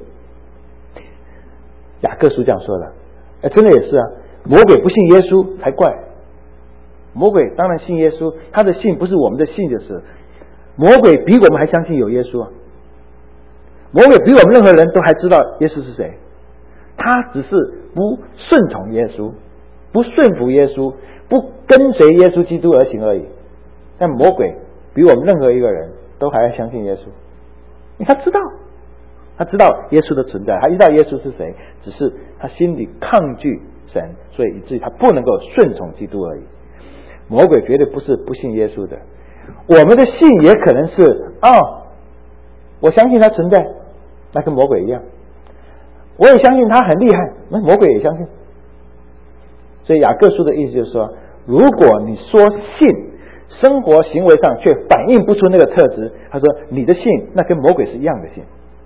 雅各书这样说的，真的也是啊，魔鬼不信耶稣才怪。魔鬼当然信耶稣，他的信不是我们的信，就是魔鬼比我们还相信有耶稣啊。魔鬼比我们任何人都还知道耶稣是谁，他只是不顺从耶稣，不顺服耶稣，不跟随耶稣基督而行而已。但魔鬼比我们任何一个人都还要相信耶稣，因为他知道耶稣的存在，他知道耶稣是谁，只是他心里抗拒神，所以以至于他不能够顺从基督而已。魔鬼绝对不是不信耶稣的，我们的信也可能是我相信他存在，那跟魔鬼一样，我也相信他很厉害，那魔鬼也相信。所以雅各书的意思就是说，如果你说信，生活行为上却反映不出那个特质，他说你的信那跟魔鬼是一样的信。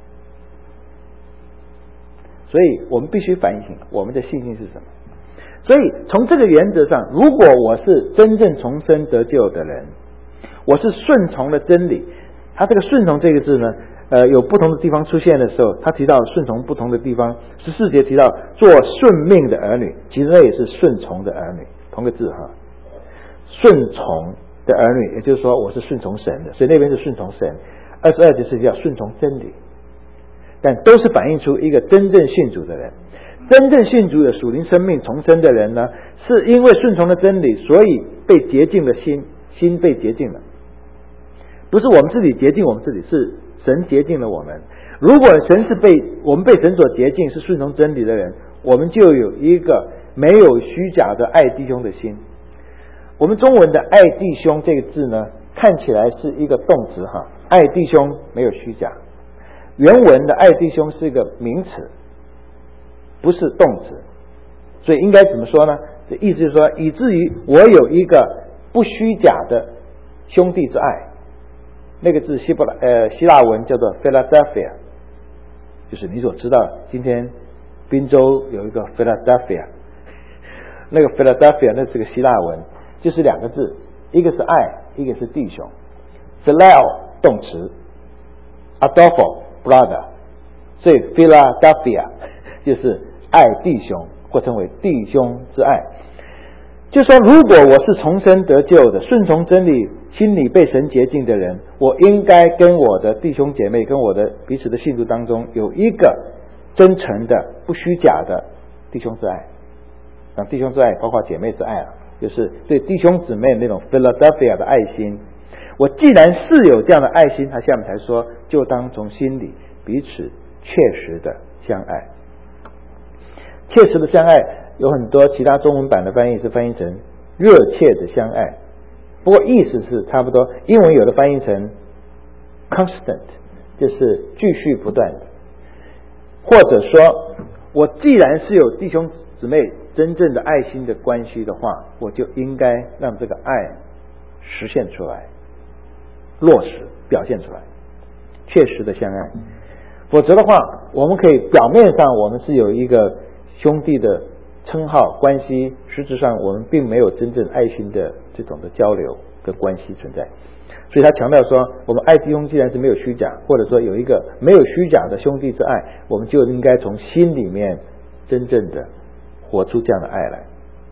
所以我们必须反省我们的信心是什么。所以从这个原则上，如果我是真正重生得救的人，我是顺从了真理。他这个顺从这个字呢，有不同的地方出现的时候，他提到顺从不同的地方。14节提到做顺命的儿女，其实那也是顺从的儿女，同个字哈。顺从的儿女，也就是说我是顺从神的，所以那边是顺从神。22节是叫顺从真理，但都是反映出一个真正信主的人。真正信主的属灵生命重生的人呢，是因为顺从了真理，所以被洁净了心被洁净了。不是我们自己洁净我们自己，是神洁净了我们。如果我们被神所洁净，是顺从真理的人，我们就有一个没有虚假的爱弟兄的心。我们中文的爱弟兄这个字呢，看起来是一个动词哈，爱弟兄没有虚假。原文的爱弟兄是一个名词，不是动词，所以应该怎么说呢？这意思就是说，以至于我有一个不虚假的兄弟之爱。那个字希腊文叫做 Philadelphia， 就是你所知道今天宾州有一个 Philadelphia， 那个 Philadelphia 那是个希腊文，就是两个字，一个是爱，一个是弟兄。Phileo 动词 ，Adolfo brother， 所以 Philadelphia 就是爱弟兄，或称为弟兄之爱。就说如果我是重生得救的，顺从真理，心里被神洁净的人，我应该跟我的弟兄姐妹，跟我的彼此的信徒当中，有一个真诚的不虚假的弟兄之爱。弟兄之爱包括姐妹之爱啊，就是对弟兄姊妹那种 Philadelphia 的爱心。我既然是有这样的爱心，他下面才说，就当从心里彼此切实的相爱。切实的相爱有很多其他中文版的翻译是翻译成热切的相爱，不过意思是差不多。英文有的翻译成 constant， 就是继续不断的。或者说，我既然是有弟兄姊妹真正的爱心的关系的话，我就应该让这个爱实现出来，落实表现出来，切实的相爱。否则的话，我们可以表面上我们是有一个兄弟的称号关系，实质上我们并没有真正爱心的这种的交流跟关系存在。所以他强调说，我们爱弟兄既然是没有虚假，或者说有一个没有虚假的兄弟之爱，我们就应该从心里面真正的活出这样的爱来。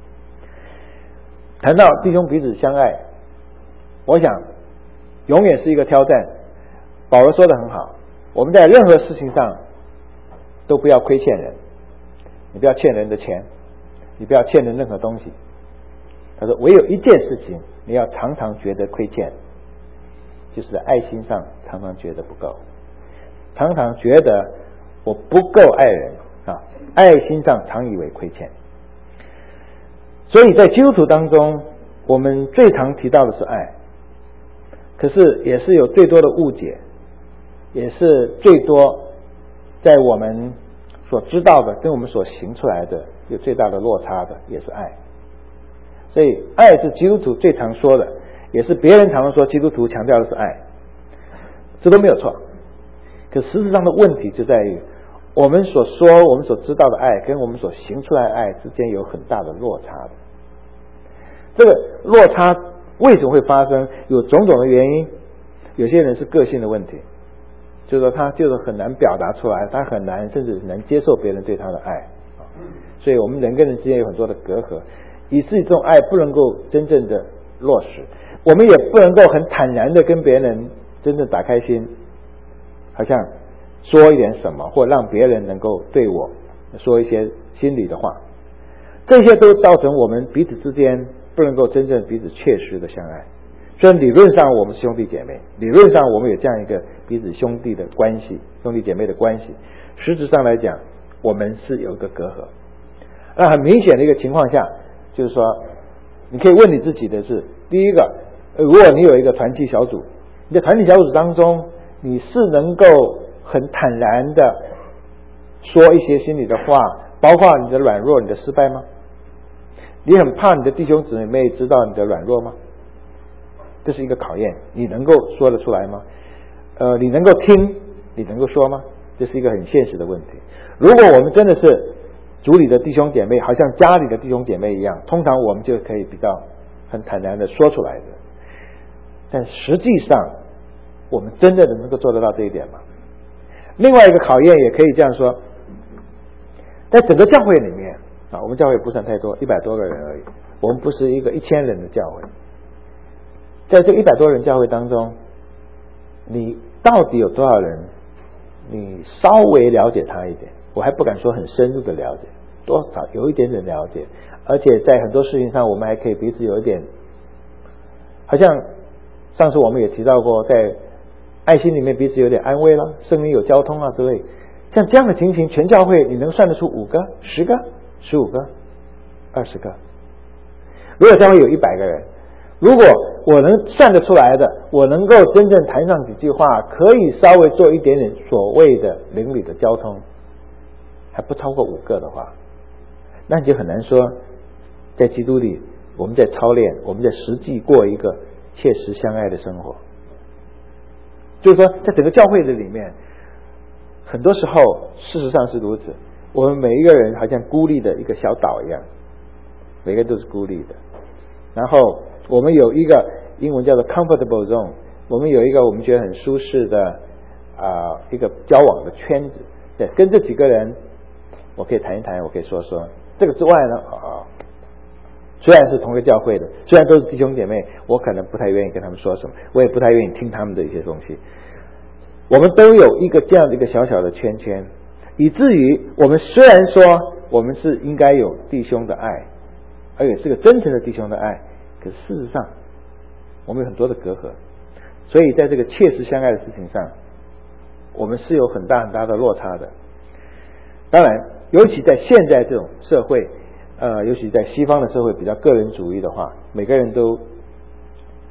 谈到弟兄彼此相爱，我想永远是一个挑战。保罗说得很好，我们在任何事情上都不要亏欠人，你不要欠人的钱，你不要欠人任何东西。他说唯有一件事情你要常常觉得亏欠，就是在爱心上常常觉得不够，常常觉得我不够爱人啊，爱心上常以为亏欠。所以在基督徒当中，我们最常提到的是爱，可是也是有最多的误解，也是最多在我们所知道的跟我们所行出来的有最大的落差的，也是爱。所以爱是基督徒最常说的，也是别人常常说基督徒强调的是爱，这都没有错。可事实上的问题就在于，我们所说我们所知道的爱跟我们所行出来的爱之间有很大的落差的。这个落差为什么会发生？有种种的原因。有些人是个性的问题，就是说他就是很难表达出来，他很难甚至能接受别人对他的爱，所以我们人跟人之间有很多的隔阂，以至于这种爱不能够真正的落实。我们也不能够很坦然的跟别人真正打开心，好像说一点什么，或让别人能够对我说一些心里的话，这些都造成我们彼此之间不能够真正彼此切实的相爱。虽然理论上我们是兄弟姐妹，理论上我们有这样一个彼此兄弟的关系，兄弟姐妹的关系，实质上来讲我们是有一个隔阂。那很明显的一个情况下，就是说你可以问你自己的是，第一个，如果你有一个团契小组，你在团契小组当中，你是能够很坦然的说一些心里的话，包括你的软弱你的失败吗？你很怕你的弟兄姊妹知道你的软弱吗？这是一个考验，你能够说得出来吗？你能够听，你能够说吗？这是一个很现实的问题。如果我们真的是主里的弟兄姐妹，好像家里的弟兄姐妹一样，通常我们就可以比较很坦然的说出来的。但实际上我们真的能够做得到这一点吗？另外一个考验也可以这样说，在整个教会里面啊，我们教会不算太多，100多个人而已，我们不是一个1000人的教会。在这100多人教会当中，你到底有多少人你稍微了解他一点？我还不敢说很深入的了解，多少有一点点了解，而且在很多事情上我们还可以彼此有一点，好像上次我们也提到过，在爱心里面彼此有点安慰啦，圣灵有交通啊之类，像这样的情形，全教会你能算得出5个、10个、15个、20个？如果教会有100个人，如果我能算得出来的，我能够真正谈上几句话，可以稍微做一点点所谓的邻里的交通，还不超过5个的话，那你就很难说在基督里我们在操练，我们在实际过一个切实相爱的生活。就是说在整个教会的里面，很多时候事实上是如此，我们每一个人好像孤立的一个小岛一样，每个都是孤立的。然后我们有一个英文叫做 comfortable zone， 我们有一个我们觉得很舒适的一个交往的圈子，对，跟这几个人我可以谈一谈，我可以说说。这个之外呢，虽然是同一个教会的，虽然都是弟兄姐妹，我可能不太愿意跟他们说什么，我也不太愿意听他们的一些东西。我们都有一个这样的一个小小的圈圈，以至于我们虽然说我们是应该有弟兄的爱，而且是个真诚的弟兄的爱，可是事实上我们有很多的隔阂，所以在这个切实相爱的事情上，我们是有很大很大的落差的。当然尤其在现在这种社会，尤其在西方的社会比较个人主义的话，每个人都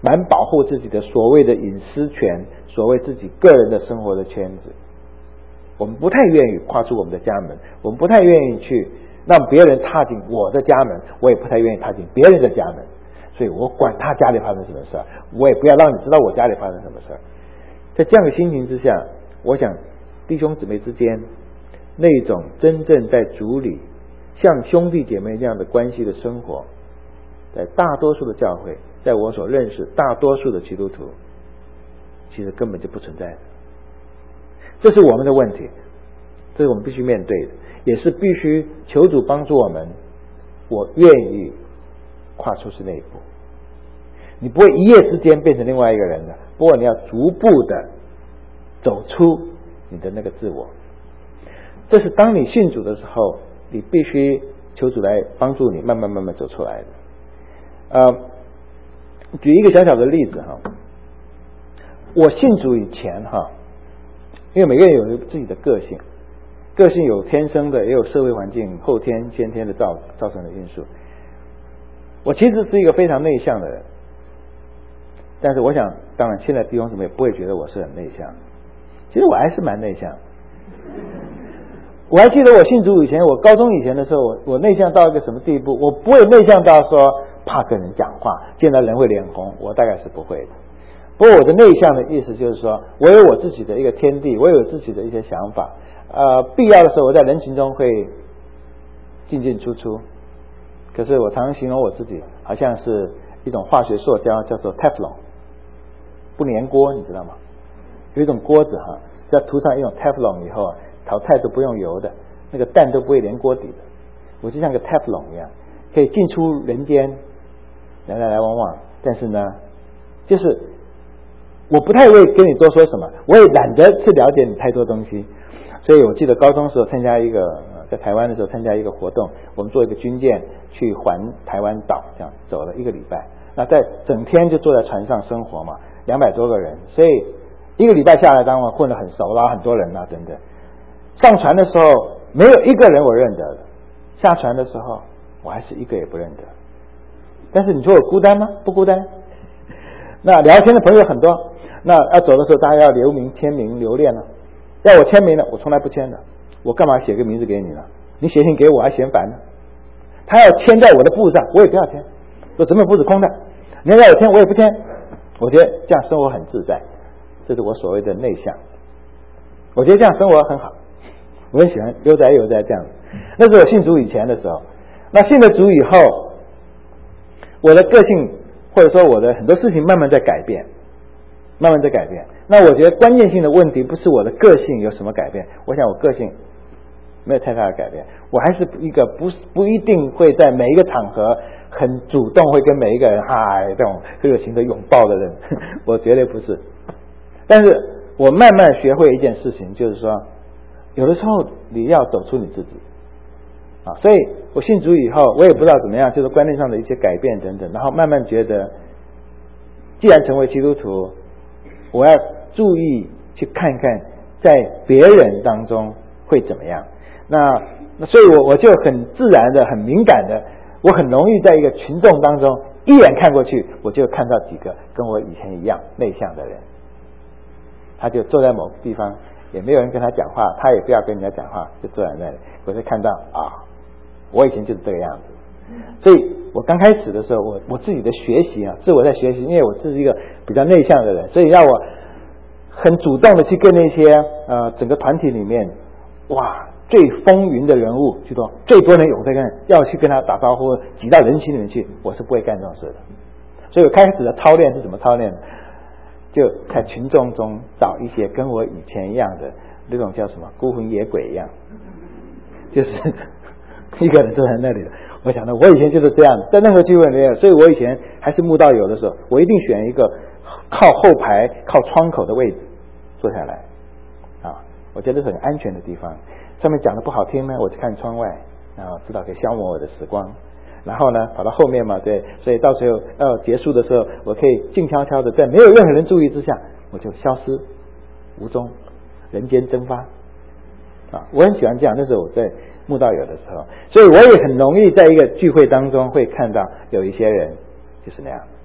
蛮保护自己的所谓的隐私权，所谓自己个人的生活的圈子。我们不太愿意跨出我们的家门，我们不太愿意去让别人踏进我的家门，我也不太愿意踏进别人的家门。所以我管他家里发生什么事，我也不要让你知道我家里发生什么事。在这样的心情之下，我想弟兄姊妹之间那种真正在主里像兄弟姐妹这样的关系的生活，在大多数的教会，在我所认识大多数的基督徒，其实根本就不存在的。这是我们的问题，这是我们必须面对的，也是必须求主帮助我们。我愿意跨出是那一步，你不会一夜之间变成另外一个人的，不过你要逐步的走出你的那个自我。这是当你信主的时候，你必须求主来帮助你慢慢走出来的。举一个小小的例子哈，我信主以前哈，因为每个人有自己的个性，个性有天生的，也有社会环境后天先天的造成的因素。我其实是一个非常内向的人，但是我想当然现在弟兄姊妹不会觉得我是很内向，其实我还是蛮内向。我还记得我信主以前，我高中以前的时候，我内向到一个什么地步，我不会内向到说怕跟人讲话，见到人会脸红，我大概是不会的。不过我的内向的意思就是说，我有我自己的一个天地，我有自己的一些想法，必要的时候我在人群中会进进出出。可是我常常形容我自己好像是一种化学塑胶，叫做 Teflon， 不粘锅，你知道吗？有一种锅子哈，要涂上一种 Teflon 以后啊，炒菜都不用油的，那个蛋都不会连锅底的。我就像个 Teflon 一样，可以进出人间，来往往。但是呢，就是我不太会跟你多说什么，我也懒得去了解你太多东西。所以我记得高中的时候参加一个在台湾的时候参加一个活动，我们坐一个军舰去环台湾岛，这样走了1个礼拜。那在整天就坐在船上生活嘛，200多个人，所以1个礼拜下来，当然混得很熟啦，很多人啦等等。上船的时候没有一个人我认得的，下船的时候我还是一个也不认得。但是你说我孤单吗？不孤单。那聊天的朋友很多，那要走的时候大家要留名签名留念呢，要我签名的我从来不签的，我干嘛写个名字给你呢？你写信给我还嫌烦呢。他要签在我的簿上，我也不要签，说整本簿子空的，你要我签我也不签。我觉得这样生活很自在，这是我所谓的内向。我觉得这样生活很好，我很喜欢悠哉这样。那是我信主以前的时候。那信了主以后，我的个性或者说我的很多事情慢慢在改变。那我觉得关键性的问题不是我的个性有什么改变，我想我个性没有太大的改变，我还是一个不一定会在每一个场合很主动会跟每一个人嗨这种热情的拥抱的人，我绝对不是。但是我慢慢学会一件事情，就是说有的时候你要走出你自己啊。所以我信主以后，我也不知道怎么样，就是观念上的一些改变等等，然后慢慢觉得既然成为基督徒，我要注意去看看在别人当中会怎么样。那所以我就很自然的很敏感的，我很容易在一个群众当中一眼看过去，我就看到几个跟我以前一样内向的人，他就坐在某个地方，也没有人跟他讲话，他也不要跟人家讲话，就坐在那里。我就看到我以前就是这个样子。所以我刚开始的时候，我自己的学习自我在学习，因为我是一个比较内向的人，所以让我很主动的去跟那些整个团体里面最风云的人物，就说最多人有这个人要去跟他打招呼，挤到人群里面去，我是不会干这种事的。所以我开始的操练是怎么操练的？就在群众中找一些跟我以前一样的那种叫什么孤魂野鬼一样，就是一个人坐在那里的。我想到我以前就是这样的，在任何聚会里面，所以我以前还是慕道友的时候，我一定选一个靠后排靠窗口的位置坐下来我觉得是很安全的地方。上面讲的不好听呢，我就看窗外，然后知道可以消磨我的时光。然后呢，跑到后面嘛，对，所以到时候要结束的时候，我可以静悄悄的，在没有任何人注意之下，我就消失无踪，人间蒸发我很喜欢这样。那时候我在慕道友的时候，所以我也很容易在一个聚会当中会看到有一些人就是那样。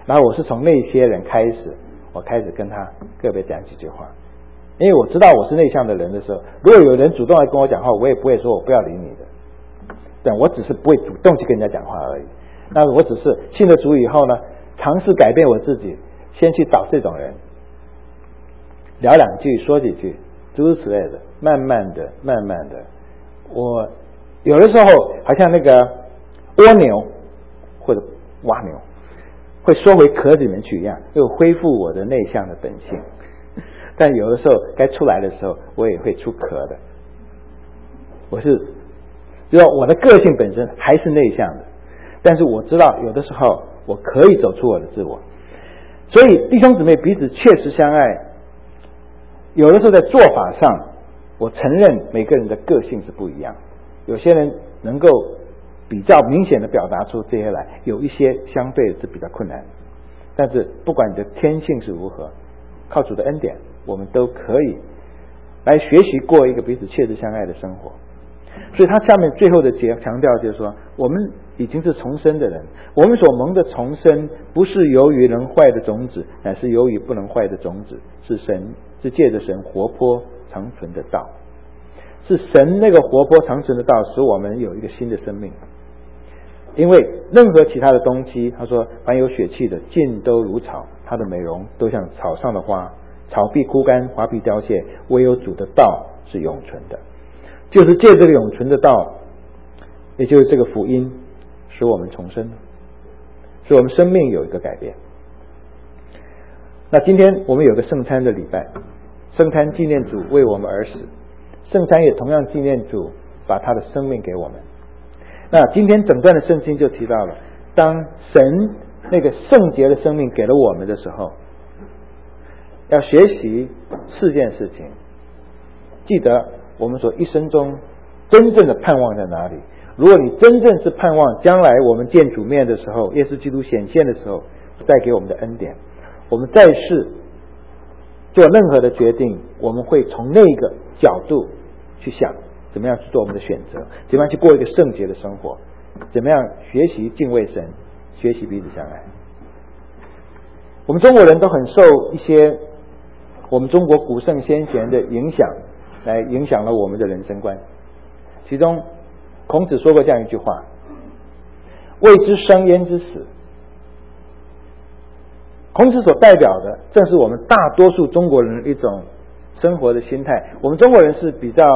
然后我是从那些人开始，我开始跟他个别讲几句话。因为我知道我是内向的人的时候，如果有人主动来跟我讲话，我也不会说我不要理你的，但我只是不会主动去跟人家讲话而已。那我只是信了主以后呢，尝试改变我自己，先去找这种人聊两句，说几句，诸如此类的，慢慢的，我有的时候好像那个蜗牛或者蛙牛，会缩回壳里面去一样，又恢复我的内向的本性。但有的时候该出来的时候，我也会出壳的。就是我的个性本身还是内向的，但是我知道有的时候我可以走出我的自我。所以弟兄姊妹彼此切实相爱，有的时候在做法上，我承认每个人的个性是不一样，有些人能够比较明显的表达出这些来，有一些相对是比较困难。但是不管你的天性是如何，靠主的恩典，我们都可以来学习过一个彼此切实相爱的生活。所以他下面最后的强调就是说，我们已经是重生的人，我们所蒙的重生不是由于能坏的种子，乃是由于不能坏的种子，是借着神活泼长存的道，是神那个活泼长存的道使我们有一个新的生命。因为任何其他的东西，他说凡有血气的尽都如草，它的美容都像草上的花，草必枯干，花必凋谢，唯有主的道是永存的。就是借这个永存的道，也就是这个福音，使我们重生，使我们生命有一个改变。那今天我们有个圣餐的礼拜，圣餐纪念主为我们而死，圣餐也同样纪念主把他的生命给我们。那今天整段的圣经就提到了，当神那个圣洁的生命给了我们的时候，要学习4件事情。记得我们所一生中真正的盼望在哪里？如果你真正是盼望将来我们见主面的时候，耶稣基督显现的时候带给我们的恩典，我们在世做任何的决定，我们会从那个角度去想怎么样去做我们的选择，怎么样去过一个圣洁的生活，怎么样学习敬畏神，学习彼此相爱。我们中国人都很受一些我们中国古圣先贤的影响，来影响了我们的人生观。其中孔子说过这样一句话，未知生焉知死。孔子所代表的正是我们大多数中国人一种生活的心态。我们中国人是比较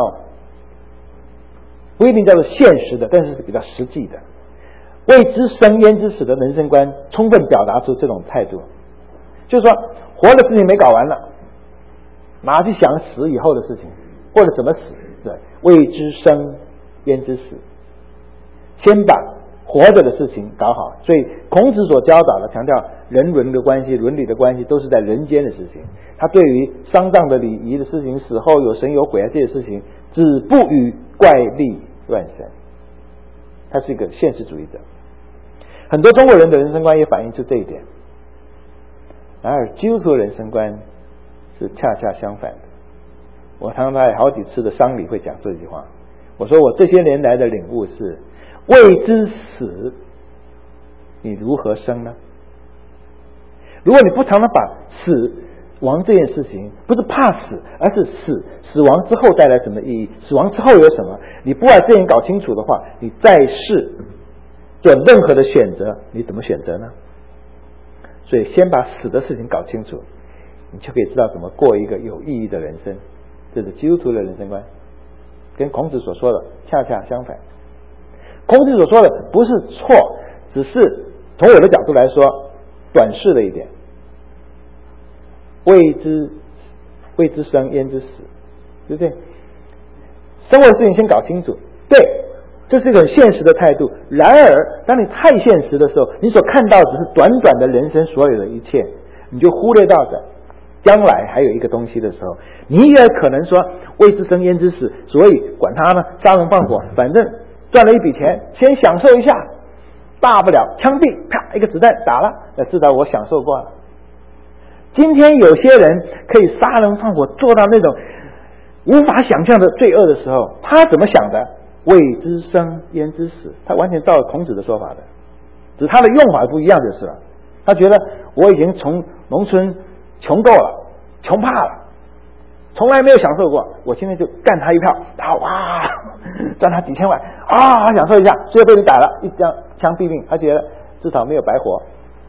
不一定叫做现实的，但是是比较实际的。未知生焉知死的人生观充分表达出这种态度，就是说活的事情没搞完了，马上去想死以后的事情，或者怎么死。对，未知生焉知死，先把活着的事情搞好。所以孔子所教导的强调人伦的关系、伦理的关系都是在人间的事情，他对于丧葬的礼仪的事情、死后有神有鬼啊这些事情，只不与怪力乱神。他是一个现实主义者。很多中国人的人生观也反映出这一点。然而基督徒的人生观是恰恰相反的。我常常在好几次的丧礼会讲这句话，我说我这些年来的领悟是，未知死你如何生呢？如果你不常常把死亡这件事情，不是怕死，而是死亡之后带来什么意义，死亡之后有什么，你不把这点搞清楚的话，你在世做任何的选择，你怎么选择呢？所以先把死的事情搞清楚，你就可以知道怎么过一个有意义的人生。这是基督徒的人生观，跟孔子所说的恰恰相反。孔子所说的不是错，只是从我的角度来说短视了一点。未知生焉知死，对不对？生活的事情先搞清楚，对，这是一个很现实的态度。然而当你太现实的时候，你所看到只是短短的人生所有的一切，你就忽略到的将来还有一个东西的时候，你也可能说未知生焉知死，所以管他呢，杀人放火，反正赚了一笔钱，先享受一下，大不了枪毙，啪一个子弹打了，至少我享受过了。今天有些人可以杀人放火，做到那种无法想象的罪恶的时候，他怎么想的？未知生焉知死，他完全照了孔子的说法的，只是他的用法不一样就是了。他觉得我已经从农村穷够了，穷怕了，从来没有享受过，我现在就干他一票，然后哇赚他几千万啊，享受一下，最后被你打了一枪毙命，他觉得至少没有白活。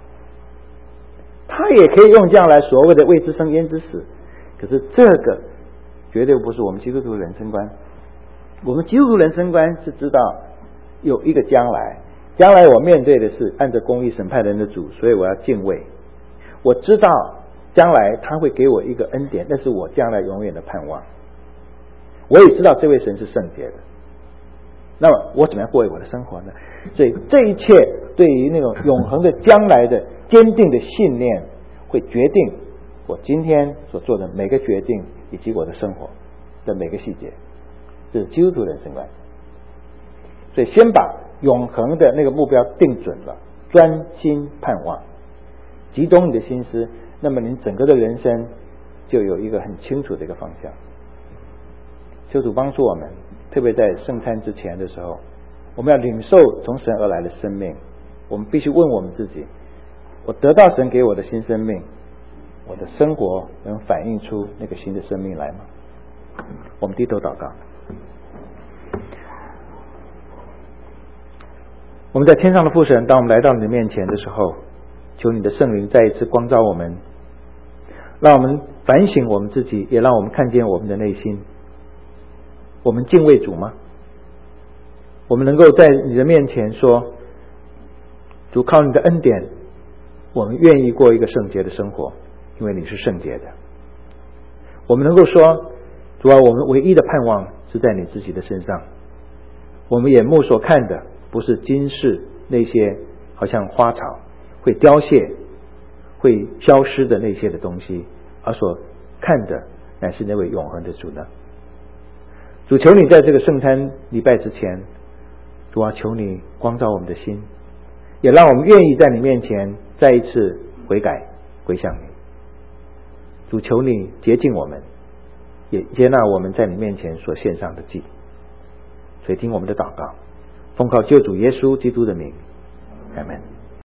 他也可以用这样来所谓的未知生焉知死，可是这个绝对不是我们基督徒的人生观。我们基督徒人生观是知道有一个将来，将来我面对的是按着公义审判人的主，所以我要敬畏。我知道将来他会给我一个恩典，那是我将来永远的盼望。我也知道这位神是圣洁的，那么我怎么样过我的生活呢？所以这一切对于那种永恒的将来的坚定的信念，会决定我今天所做的每个决定，以及我的生活的每个细节。这是基督徒人生观。所以先把永恒的那个目标定准了，专心盼望，集中你的心思，那么你整个的人生就有一个很清楚的一个方向。求主帮助我们，特别在圣餐之前的时候，我们要领受从神而来的生命。我们必须问我们自己，我得到神给我的新生命，我的生活能反映出那个新的生命来吗？我们低头祷告。我们在天上的父神，当我们来到你的面前的时候，求你的圣灵再一次光照我们，让我们反省我们自己，也让我们看见我们的内心。我们敬畏主吗？我们能够在你的面前说，主，靠你的恩典，我们愿意过一个圣洁的生活，因为你是圣洁的。我们能够说，主啊，我们唯一的盼望是在你自己的身上。我们眼目所看的不是今世那些好像花草会凋谢会消失的那些的东西，而所看的乃是那位永恒的主呢。主，求你在这个圣餐礼拜之前，主啊，求你光照我们的心，也让我们愿意在你面前再一次悔改归向你。主，求你洁净我们，也接纳我们在你面前所献上的祭。垂听我们的祷告，奉靠救主耶稣基督的名，阿们。